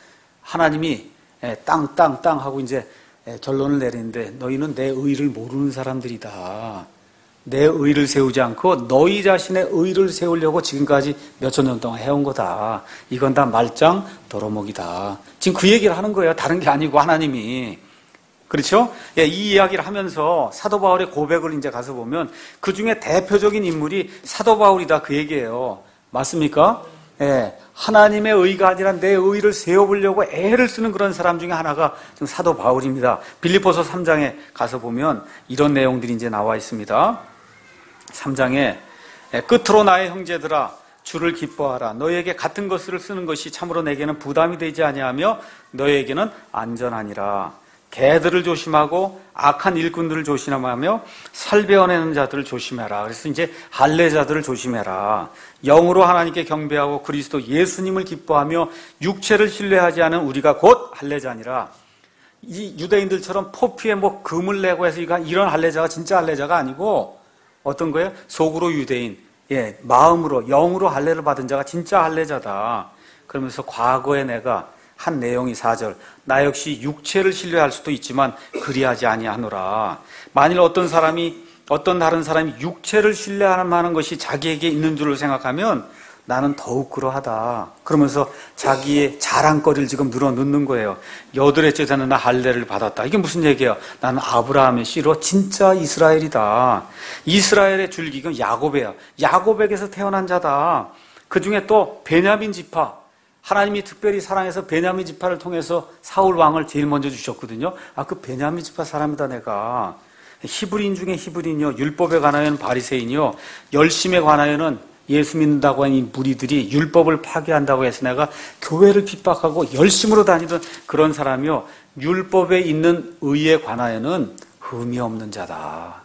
하나님이 땅, 땅, 땅 하고 이제 결론을 내리는데 너희는 내 의를 모르는 사람들이다. 내 의를 세우지 않고 너희 자신의 의를 세우려고 지금까지 몇천 년 동안 해온 거다. 이건 다 말짱 도로목이다. 지금 그 얘기를 하는 거예요. 다른 게 아니고 하나님이. 그렇죠? 예, 이 이야기를 하면서 사도 바울의 고백을 이제 가서 보면 그 중에 대표적인 인물이 사도 바울이다. 그 얘기예요. 맞습니까? 예, 하나님의 의가 아니라 내 의를 세워보려고 애를 쓰는 그런 사람 중에 하나가 지금 사도 바울입니다. 빌립보서 삼 장에 가서 보면 이런 내용들이 이제 나와 있습니다. 삼 장에 끝으로 나의 형제들아 주를 기뻐하라. 너희에게 같은 것을 쓰는 것이 참으로 내게는 부담이 되지 아니하며 너희에게는 안전하니라. 개들을 조심하고 악한 일꾼들을 조심하며 살배어내는 자들을 조심해라. 그래서 이제 할례자들을 조심해라. 영으로 하나님께 경배하고 그리스도 예수님을 기뻐하며 육체를 신뢰하지 않은 우리가 곧 할례자니라. 이 유대인들처럼 포피에 뭐 금을 내고 해서 이런 할례자가 진짜 할례자가 아니고 어떤 거예요? 속으로 유대인, 예, 마음으로 영으로 할례를 받은 자가 진짜 할례자다. 그러면서 과거에 내가 한 내용이 사 절, 나 역시 육체를 신뢰할 수도 있지만 그리하지 아니하노라. 만일 어떤 사람이 어떤 다른 사람이 육체를 신뢰하는 것이 자기에게 있는 줄을 생각하면 나는 더욱 그러하다. 그러면서 자기의 자랑거리를 지금 늘어놓는 거예요. 여덟째 되는 나 할례를 받았다. 이게 무슨 얘기예요? 나는 아브라함의 씨로 진짜 이스라엘이다. 이스라엘의 줄기가 야곱이에요. 야곱에게서 태어난 자다. 그 중에 또 베냐민 지파, 하나님이 특별히 사랑해서 베냐민 지파를 통해서 사울 왕을 제일 먼저 주셨거든요. 아, 그 베냐민 지파 사람이다 내가. 히브리인 중에 히브리인이요, 율법에 관하여는 바리새인이요, 열심에 관하여는 예수 믿는다고 하는 이 무리들이 율법을 파괴한다고 해서 내가 교회를 핍박하고 열심으로 다니던 그런 사람이요, 율법에 있는 의에 관하여는 흠이 없는 자다.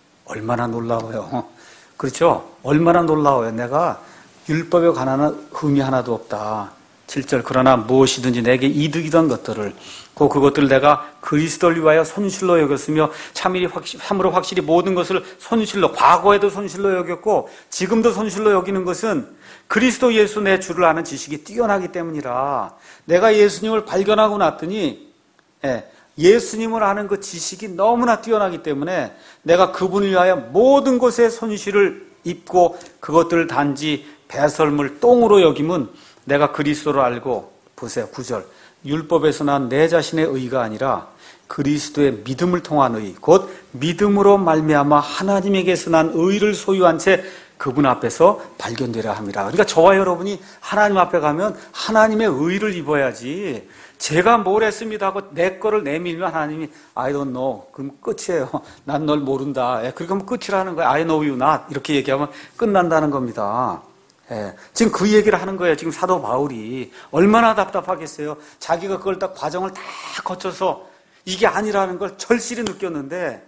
얼마나 놀라워요. 그렇죠? 얼마나 놀라워요. 내가 율법에 관한 흠이 하나도 없다. 칠 절, 그러나 무엇이든지 내게 이득이던 것들을 그 그것들을 내가 그리스도를 위하여 손실로 여겼으며 참으로 확실히, 참으로 확실히 모든 것을 손실로, 과거에도 손실로 여겼고 지금도 손실로 여기는 것은 그리스도 예수 내 주를 아는 지식이 뛰어나기 때문이라. 내가 예수님을 발견하고 났더니 예, 예수님을 아는 그 지식이 너무나 뛰어나기 때문에 내가 그분을 위하여 모든 것에 손실을 입고 그것들을 단지 배설물 똥으로 여김은 내가 그리스도를 알고, 보세요, 구 절, 율법에서 난 내 자신의 의가 아니라 그리스도의 믿음을 통한 의, 곧 믿음으로 말미암아 하나님에게서 난 의를 소유한 채 그분 앞에서 발견되려 함이라. 그러니까 저와 여러분이 하나님 앞에 가면 하나님의 의를 입어야지, 제가 뭘 했습니다 하고 내 거를 내밀면 하나님이 I don't know, 그럼 끝이에요. 난 널 모른다. 그렇게 하면 끝이라는 거예요. I know you not, 이렇게 얘기하면 끝난다는 겁니다. 예, 지금 그 얘기를 하는 거예요. 지금 사도 바울이 얼마나 답답하겠어요. 자기가 그걸 다 과정을 다 거쳐서 이게 아니라는 걸 절실히 느꼈는데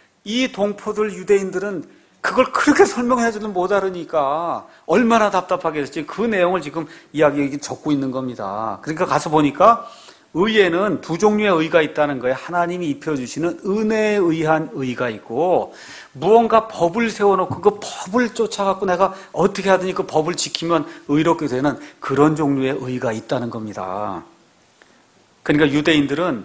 이 동포들 유대인들은 그걸 그렇게 설명해주도 못 알으니까 얼마나 답답하겠어요. 그 내용을 지금 이야기 적고 있는 겁니다. 그러니까 가서 보니까 의에는 두 종류의 의가 있다는 거예요. 하나님이 입혀주시는 은혜에 의한 의가 있고, 무언가 법을 세워놓고 그 법을 쫓아갖고 내가 어떻게 하든지 그 법을 지키면 의롭게 되는 그런 종류의 의가 있다는 겁니다. 그러니까 유대인들은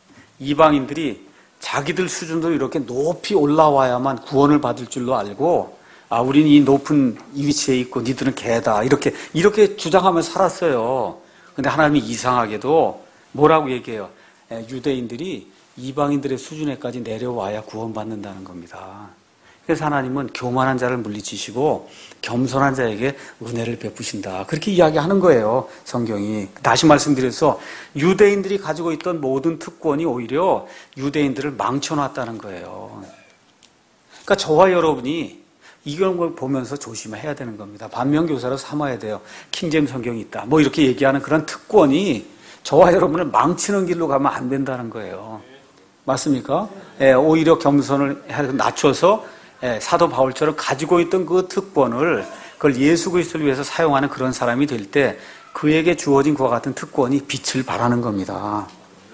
이방인들이 자기들 수준도 이렇게 높이 올라와야만 구원을 받을 줄로 알고, 아, 우리는 이 높은 이 위치에 있고 니들은 개다, 이렇게 이렇게 주장하면서 살았어요. 근데 하나님이 이상하게도 뭐라고 얘기해요? 유대인들이 이방인들의 수준에까지 내려와야 구원받는다는 겁니다. 그래서 하나님은 교만한 자를 물리치시고 겸손한 자에게 은혜를 베푸신다. 그렇게 이야기하는 거예요, 성경이. 다시 말씀드려서 유대인들이 가지고 있던 모든 특권이 오히려 유대인들을 망쳐놨다는 거예요. 그러니까 저와 여러분이 이런 걸 보면서 조심해야 되는 겁니다. 반면교사로 삼아야 돼요. 킹제임 성경이 있다, 뭐 이렇게 얘기하는 그런 특권이 저와 여러분을 망치는 길로 가면 안 된다는 거예요. 맞습니까? 예, 오히려 겸손을 낮춰서 예, 사도 바울처럼 가지고 있던 그 특권을 그걸 예수 그리스도를 위해서 사용하는 그런 사람이 될 때 그에게 주어진 그와 같은 특권이 빛을 발하는 겁니다.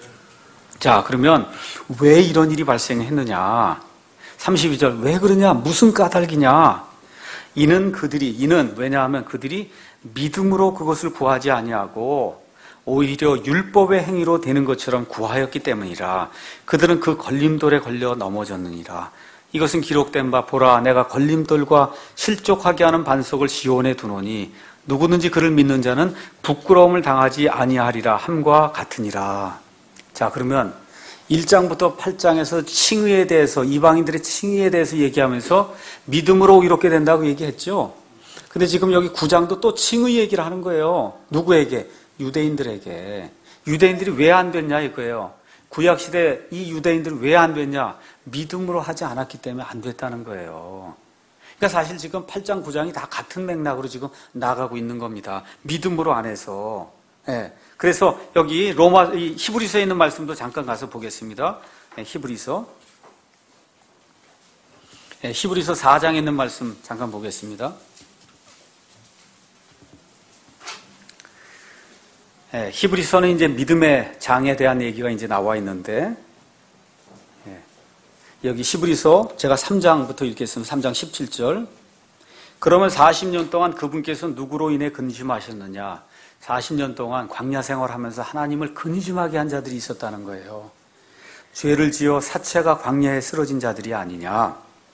자, 그러면 왜 이런 일이 발생했느냐? 삼십이 절, 왜 그러냐? 무슨 까닭이냐? 이는 그들이, 이는 왜냐하면 그들이 믿음으로 그것을 구하지 아니하고 오히려 율법의 행위로 되는 것처럼 구하였기 때문이라. 그들은 그 걸림돌에 걸려 넘어졌느니라. 이것은 기록된 바, 보라, 내가 걸림돌과 실족하게 하는 반석을 시온에 두노니 누구든지 그를 믿는 자는 부끄러움을 당하지 아니하리라 함과 같으니라. 자, 그러면 일 장부터 팔 장에서 칭의에 대해서, 이방인들의 칭의에 대해서 얘기하면서 믿음으로 이렇게 된다고 얘기했죠. 근데 지금 여기 구 장도 또 칭의 얘기를 하는 거예요. 누구에게? 유대인들에게. 유대인들이 왜 안 됐냐 이거예요. 구약시대 이 유대인들은 왜 안 됐냐? 믿음으로 하지 않았기 때문에 안 됐다는 거예요. 그러니까 사실 지금 팔 장, 구 장이 다 같은 맥락으로 지금 나가고 있는 겁니다. 믿음으로 안 해서. 예. 그래서 여기 로마, 이 히브리서에 있는 말씀도 잠깐 가서 보겠습니다. 예, 히브리서. 예, 히브리서 사 장에 있는 말씀 잠깐 보겠습니다. 예, 히브리서는 이제 믿음의 장에 대한 얘기가 이제 나와 있는데, 예, 여기 히브리서 제가 삼 장부터 읽겠습니다. 삼 장 십칠 절. 그러면 사십 년 동안 그분께서 누구로 인해 근심하셨느냐? 사십 년 동안 광야 생활하면서 하나님을 근심하게 한 자들이 있었다는 거예요. 죄를 지어 사체가 광야에 쓰러진 자들이 아니냐?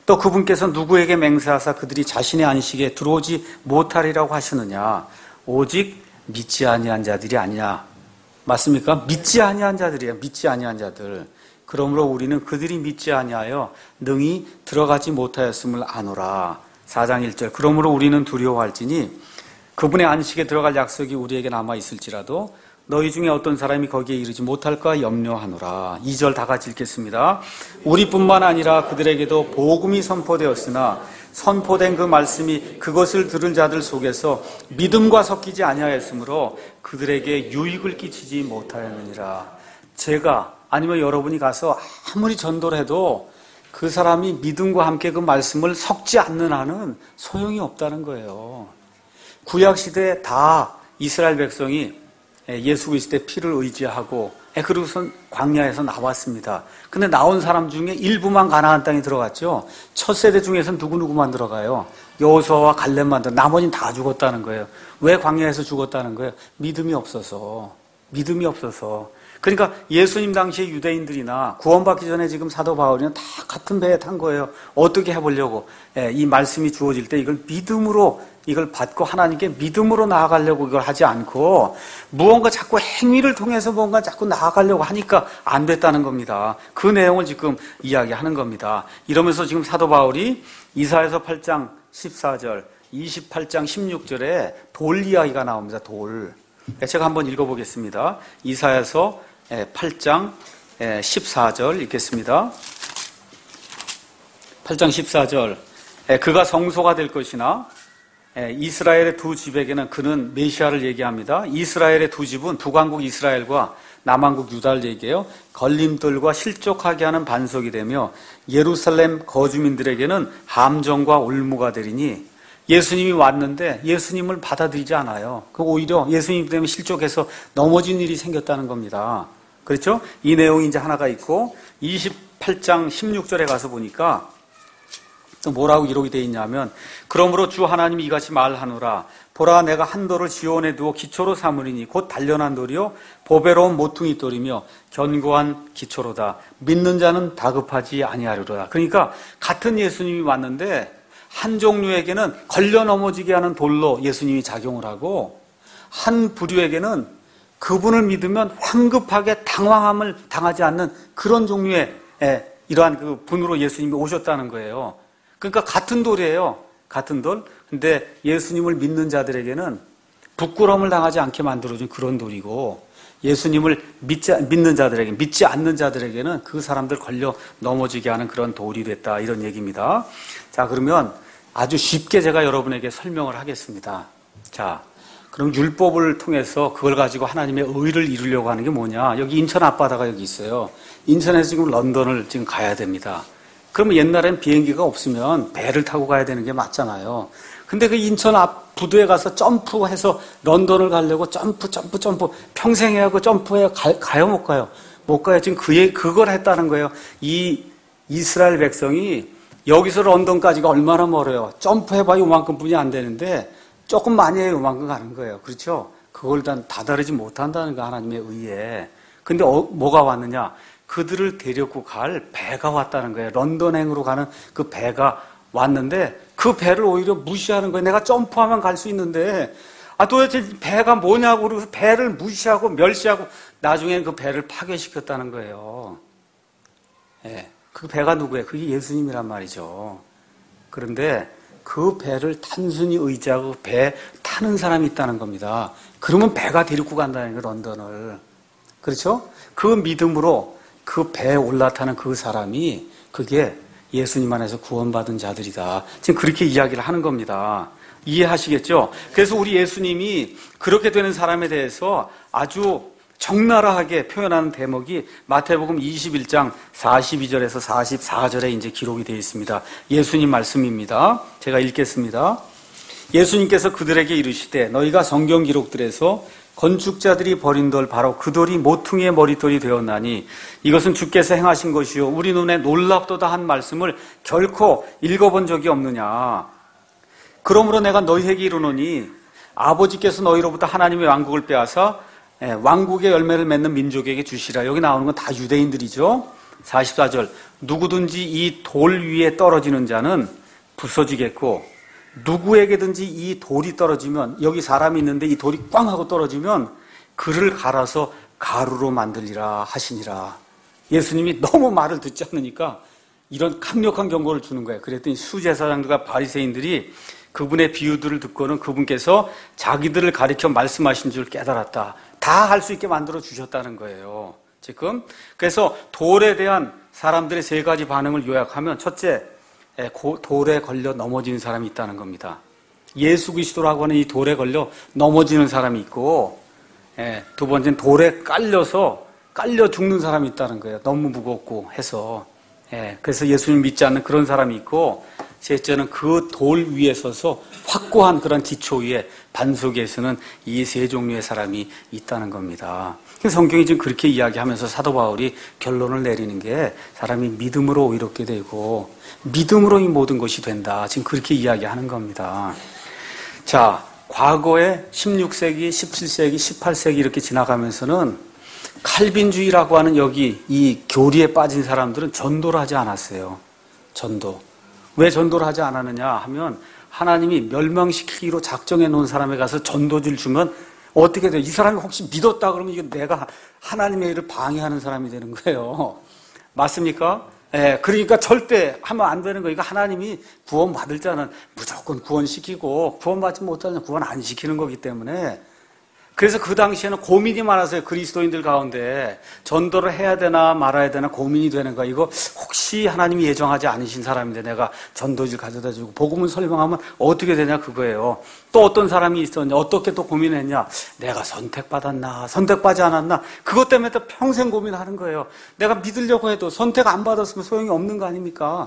또 그분께서 누구에게 맹세하사 그들이 자신의 안식에 들어오지 못하리라고 하시느냐? 오직 믿지 아니한 자들이 아니냐? 맞습니까? 믿지 아니한 자들이에요. 믿지 아니한 자들. 그러므로 우리는 그들이 믿지 아니하여 능히 들어가지 못하였음을 아노라. 사 장 일 절. 그러므로 우리는 두려워할지니 그분의 안식에 들어갈 약속이 우리에게 남아 있을지라도 너희 중에 어떤 사람이 거기에 이르지 못할까 염려하노라. 이 절 다 같이 읽겠습니다. 우리뿐만 아니라 그들에게도 복음이 선포되었으나 선포된 그 말씀이 그것을 들은 자들 속에서 믿음과 섞이지 아니하였으므로 그들에게 유익을 끼치지 못하였느니라. 제가 아니면 여러분이 가서 아무리 전도를 해도 그 사람이 믿음과 함께 그 말씀을 섞지 않는 한은 소용이 없다는 거예요. 구약시대에 다 이스라엘 백성이 예수 그리스도의 피를 의지하고 그리고선 광야에서 나왔습니다. 근데 나온 사람 중에 일부만 가나안 땅에 들어갔죠. 첫 세대 중에서는 누구누구만 들어가요? 여호수아와 갈렙만 들어. 나머지는 다 죽었다는 거예요. 왜 광야에서 죽었다는 거예요? 믿음이 없어서. 믿음이 없어서. 그러니까 예수님 당시의 유대인들이나 구원받기 전에 지금 사도 바울이는 다 같은 배에 탄 거예요. 어떻게 해보려고. 이 말씀이 주어질 때 이걸 믿음으로 이걸 받고 하나님께 믿음으로 나아가려고 이걸 하지 않고 무언가 자꾸 행위를 통해서 뭔가 자꾸 나아가려고 하니까 안 됐다는 겁니다. 그 내용을 지금 이야기하는 겁니다. 이러면서 지금 사도 바울이 이사야서 팔 장 십사 절, 이십팔 장 십육 절에 돌 이야기가 나옵니다. 돌. 제가 한번 읽어보겠습니다. 이사야서 팔 장 십사 절 읽겠습니다. 팔 장 십사 절. 그가 성소가 될 것이나 이스라엘의 두 집에게는 그는 메시아를 얘기합니다. 이스라엘의 두 집은 북왕국 이스라엘과 남왕국 유다를 얘기해요. 걸림돌과 실족하게 하는 반석이 되며 예루살렘 거주민들에게는 함정과 올무가 되리니 예수님이 왔는데 예수님을 받아들이지 않아요. 그 오히려 예수님 때문에 실족해서 넘어진 일이 생겼다는 겁니다. 그렇죠? 이 내용이 이제 하나가 있고 이십팔 장 십육 절에 가서 보니까 또 뭐라고 기록이 되어 있냐면 그러므로 주 하나님이 이같이 말하노라. 보라 내가 한 돌을 지온에 두어 기초로 삼으리니 곧 단련한 돌이요 보배로운 모퉁이 돌이며 견고한 기초로다. 믿는 자는 다급하지 아니하리로다. 그러니까 같은 예수님이 왔는데 한 종류에게는 걸려 넘어지게 하는 돌로 예수님이 작용을 하고 한 부류에게는 그분을 믿으면 황급하게 당황함을 당하지 않는 그런 종류의 이러한 그 분으로 예수님이 오셨다는 거예요. 그러니까 같은 돌이에요. 같은 돌. 근데 예수님을 믿는 자들에게는 부끄러움을 당하지 않게 만들어준 그런 돌이고 예수님을 믿지, 믿는 자들에게, 믿지 않는 자들에게는 그 사람들 걸려 넘어지게 하는 그런 돌이 됐다. 이런 얘기입니다. 자, 그러면 아주 쉽게 제가 여러분에게 설명을 하겠습니다. 자, 그럼 율법을 통해서 그걸 가지고 하나님의 의를 이루려고 하는 게 뭐냐? 여기 인천 앞바다가 여기 있어요. 인천에서 지금 런던을 지금 가야 됩니다. 그러면 옛날엔 비행기가 없으면 배를 타고 가야 되는 게 맞잖아요. 근데 그 인천 앞 부두에 가서 점프해서 런던을 가려고 점프, 점프, 점프 평생 해야 하고 점프해야 가, 가요, 못 가요? 못 가요. 지금 그, 그걸 했다는 거예요. 이 이스라엘 백성이 여기서 런던까지가 얼마나 멀어요. 점프해봐야 요만큼 뿐이 안 되는데 조금 많이 해야 요만큼 가는 거예요. 그렇죠? 그걸 다 다다르지 못한다는 거 하나님의 의에. 근데 어, 뭐가 왔느냐? 그들을 데리고 갈 배가 왔다는 거예요. 런던행으로 가는 그 배가 왔는데 그 배를 오히려 무시하는 거예요. 내가 점프하면 갈 수 있는데 아 도대체 배가 뭐냐고 그러고서 배를 무시하고 멸시하고 나중에는 그 배를 파괴시켰다는 거예요. 예, 그 배가 누구예요? 그게 예수님이란 말이죠. 그런데 그 배를 단순히 의지하고 배 타는 사람이 있다는 겁니다. 그러면 배가 데리고 간다는 거예요. 런던을. 그렇죠? 그 믿음으로 그 배에 올라타는 그 사람이 그게 예수님 안에서 구원받은 자들이다. 지금 그렇게 이야기를 하는 겁니다. 이해하시겠죠? 그래서 우리 예수님이 그렇게 되는 사람에 대해서 아주 적나라하게 표현하는 대목이 마태복음 이십일 장 사십이 절에서 사십사 절에 이제 기록이 되어 있습니다. 예수님 말씀입니다. 제가 읽겠습니다. 예수님께서 그들에게 이르시되 너희가 성경 기록들에서 건축자들이 버린 돌 바로 그 돌이 모퉁이의 머릿돌이 되었나니 이것은 주께서 행하신 것이요 우리 눈에 놀랍도다 한 말씀을 결코 읽어본 적이 없느냐. 그러므로 내가 너희에게 이르노니 아버지께서 너희로부터 하나님의 왕국을 빼앗아 왕국의 열매를 맺는 민족에게 주시라. 여기 나오는 건 다 유대인들이죠. 사십사 절 누구든지 이 돌 위에 떨어지는 자는 부서지겠고 누구에게든지 이 돌이 떨어지면, 여기 사람이 있는데 이 돌이 꽝 하고 떨어지면 그를 갈아서 가루로 만들리라 하시니라. 예수님이 너무 말을 듣지 않으니까 이런 강력한 경고를 주는 거예요. 그랬더니 수제사장들과 바리새인들이 그분의 비유들을 듣고는 그분께서 자기들을 가리켜 말씀하신 줄 깨달았다. 다 할 수 있게 만들어 주셨다는 거예요. 지금 그래서 돌에 대한 사람들의 세 가지 반응을 요약하면, 첫째, 돌에 걸려 넘어지는 사람이 있다는 겁니다. 예수 그리스도라고 하는 이 돌에 걸려 넘어지는 사람이 있고, 두 번째는 돌에 깔려서 깔려 죽는 사람이 있다는 거예요. 너무 무겁고 해서. 그래서 예수님 믿지 않는 그런 사람이 있고, 셋째는 그 돌 위에 서서 확고한 그런 기초 위에 반석에서는 이 세 종류의 사람이 있다는 겁니다. 성경이 지금 그렇게 이야기하면서 사도 바울이 결론을 내리는 게, 사람이 믿음으로 의롭게 되고 믿음으로 이 모든 것이 된다. 지금 그렇게 이야기하는 겁니다. 자, 과거에 십육 세기, 십칠 세기, 십팔 세기 이렇게 지나가면서는 칼빈주의라고 하는 여기 이 교리에 빠진 사람들은 전도를 하지 않았어요. 전도. 왜 전도를 하지 않았느냐 하면, 하나님이 멸망시키기로 작정해 놓은 사람에 가서 전도지를 주면 어떻게 돼요? 이 사람이 혹시 믿었다 그러면 이거 내가 하나님의 일을 방해하는 사람이 되는 거예요. 맞습니까? 예, 그러니까 절대 하면 안 되는 거예요. 하나님이 구원받을 자는 무조건 구원시키고, 구원받지 못하는 자는 구원 안 시키는 거기 때문에. 그래서 그 당시에는 고민이 많았어요. 그리스도인들 가운데 전도를 해야 되나 말아야 되나 고민이 되는 거야. 이거 혹시 하나님이 예정하지 않으신 사람인데 내가 전도지를 가져다 주고 복음을 설명하면 어떻게 되냐 그거예요. 또 어떤 사람이 있었냐, 어떻게 또 고민했냐, 내가 선택받았나 선택받지 않았나, 그것 때문에 또 평생 고민하는 거예요. 내가 믿으려고 해도 선택 안 받았으면 소용이 없는 거 아닙니까?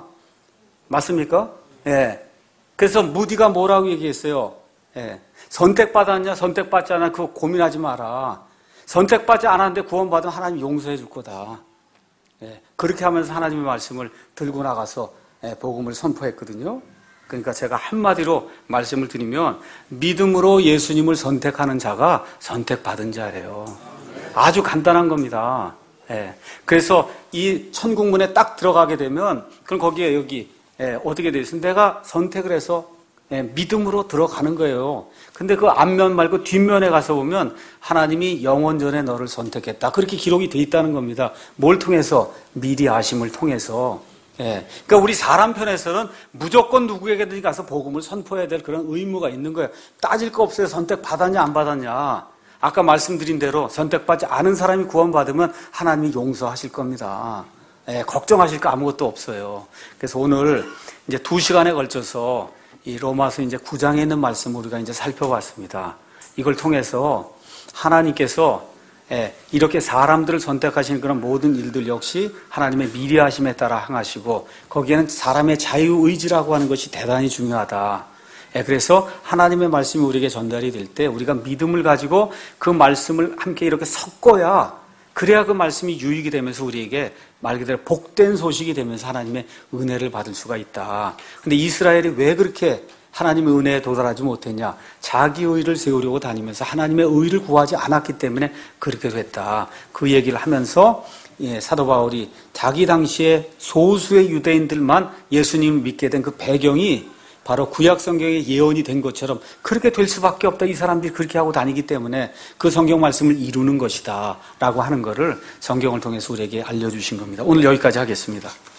맞습니까? 예. 그래서 무디가 뭐라고 얘기했어요? 예. 선택받았냐 선택받지 않았냐 그거 고민하지 마라. 선택받지 않았는데 구원받으면 하나님 용서해 줄 거다. 예, 그렇게 하면서 하나님의 말씀을 들고 나가서 예, 복음을 선포했거든요. 그러니까 제가 한마디로 말씀을 드리면, 믿음으로 예수님을 선택하는 자가 선택받은 자예요. 아주 간단한 겁니다. 예, 그래서 이 천국문에 딱 들어가게 되면, 그럼 거기에 여기 예, 어떻게 되어 있어요? 내가 선택을 해서 예, 믿음으로 들어가는 거예요. 근데 그 앞면 말고 뒷면에 가서 보면 하나님이 영원 전에 너를 선택했다. 그렇게 기록이 돼 있다는 겁니다. 뭘 통해서? 미리 아심을 통해서. 예, 그러니까 우리 사람 편에서는 무조건 누구에게든지 가서 복음을 선포해야 될 그런 의무가 있는 거예요. 따질 거 없어요. 선택 받았냐 안 받았냐. 아까 말씀드린 대로 선택받지 않은 사람이 구원받으면 하나님이 용서하실 겁니다. 예, 걱정하실 거 아무것도 없어요. 그래서 오늘 이제 두 시간에 걸쳐서 이 로마서 이제 구 장에 있는 말씀을 우리가 이제 살펴봤습니다. 이걸 통해서 하나님께서 이렇게 사람들을 선택하시는 그런 모든 일들 역시 하나님의 미리하심에 따라 행하시고, 거기에는 사람의 자유의지라고 하는 것이 대단히 중요하다. 그래서 하나님의 말씀이 우리에게 전달이 될 때 우리가 믿음을 가지고 그 말씀을 함께 이렇게 섞어야, 그래야 그 말씀이 유익이 되면서 우리에게 말 그대로 복된 소식이 되면서 하나님의 은혜를 받을 수가 있다. 근데 이스라엘이 왜 그렇게 하나님의 은혜에 도달하지 못했냐? 자기 의를 세우려고 다니면서 하나님의 의를 구하지 않았기 때문에 그렇게 됐다. 그 얘기를 하면서 예, 사도 바울이 자기 당시에 소수의 유대인들만 예수님을 믿게 된 그 배경이 바로 구약 성경에 예언이 된 것처럼 그렇게 될 수밖에 없다. 이 사람들이 그렇게 하고 다니기 때문에 그 성경 말씀을 이루는 것이다 라고 하는 것을 성경을 통해서 우리에게 알려주신 겁니다. 오늘 여기까지 하겠습니다.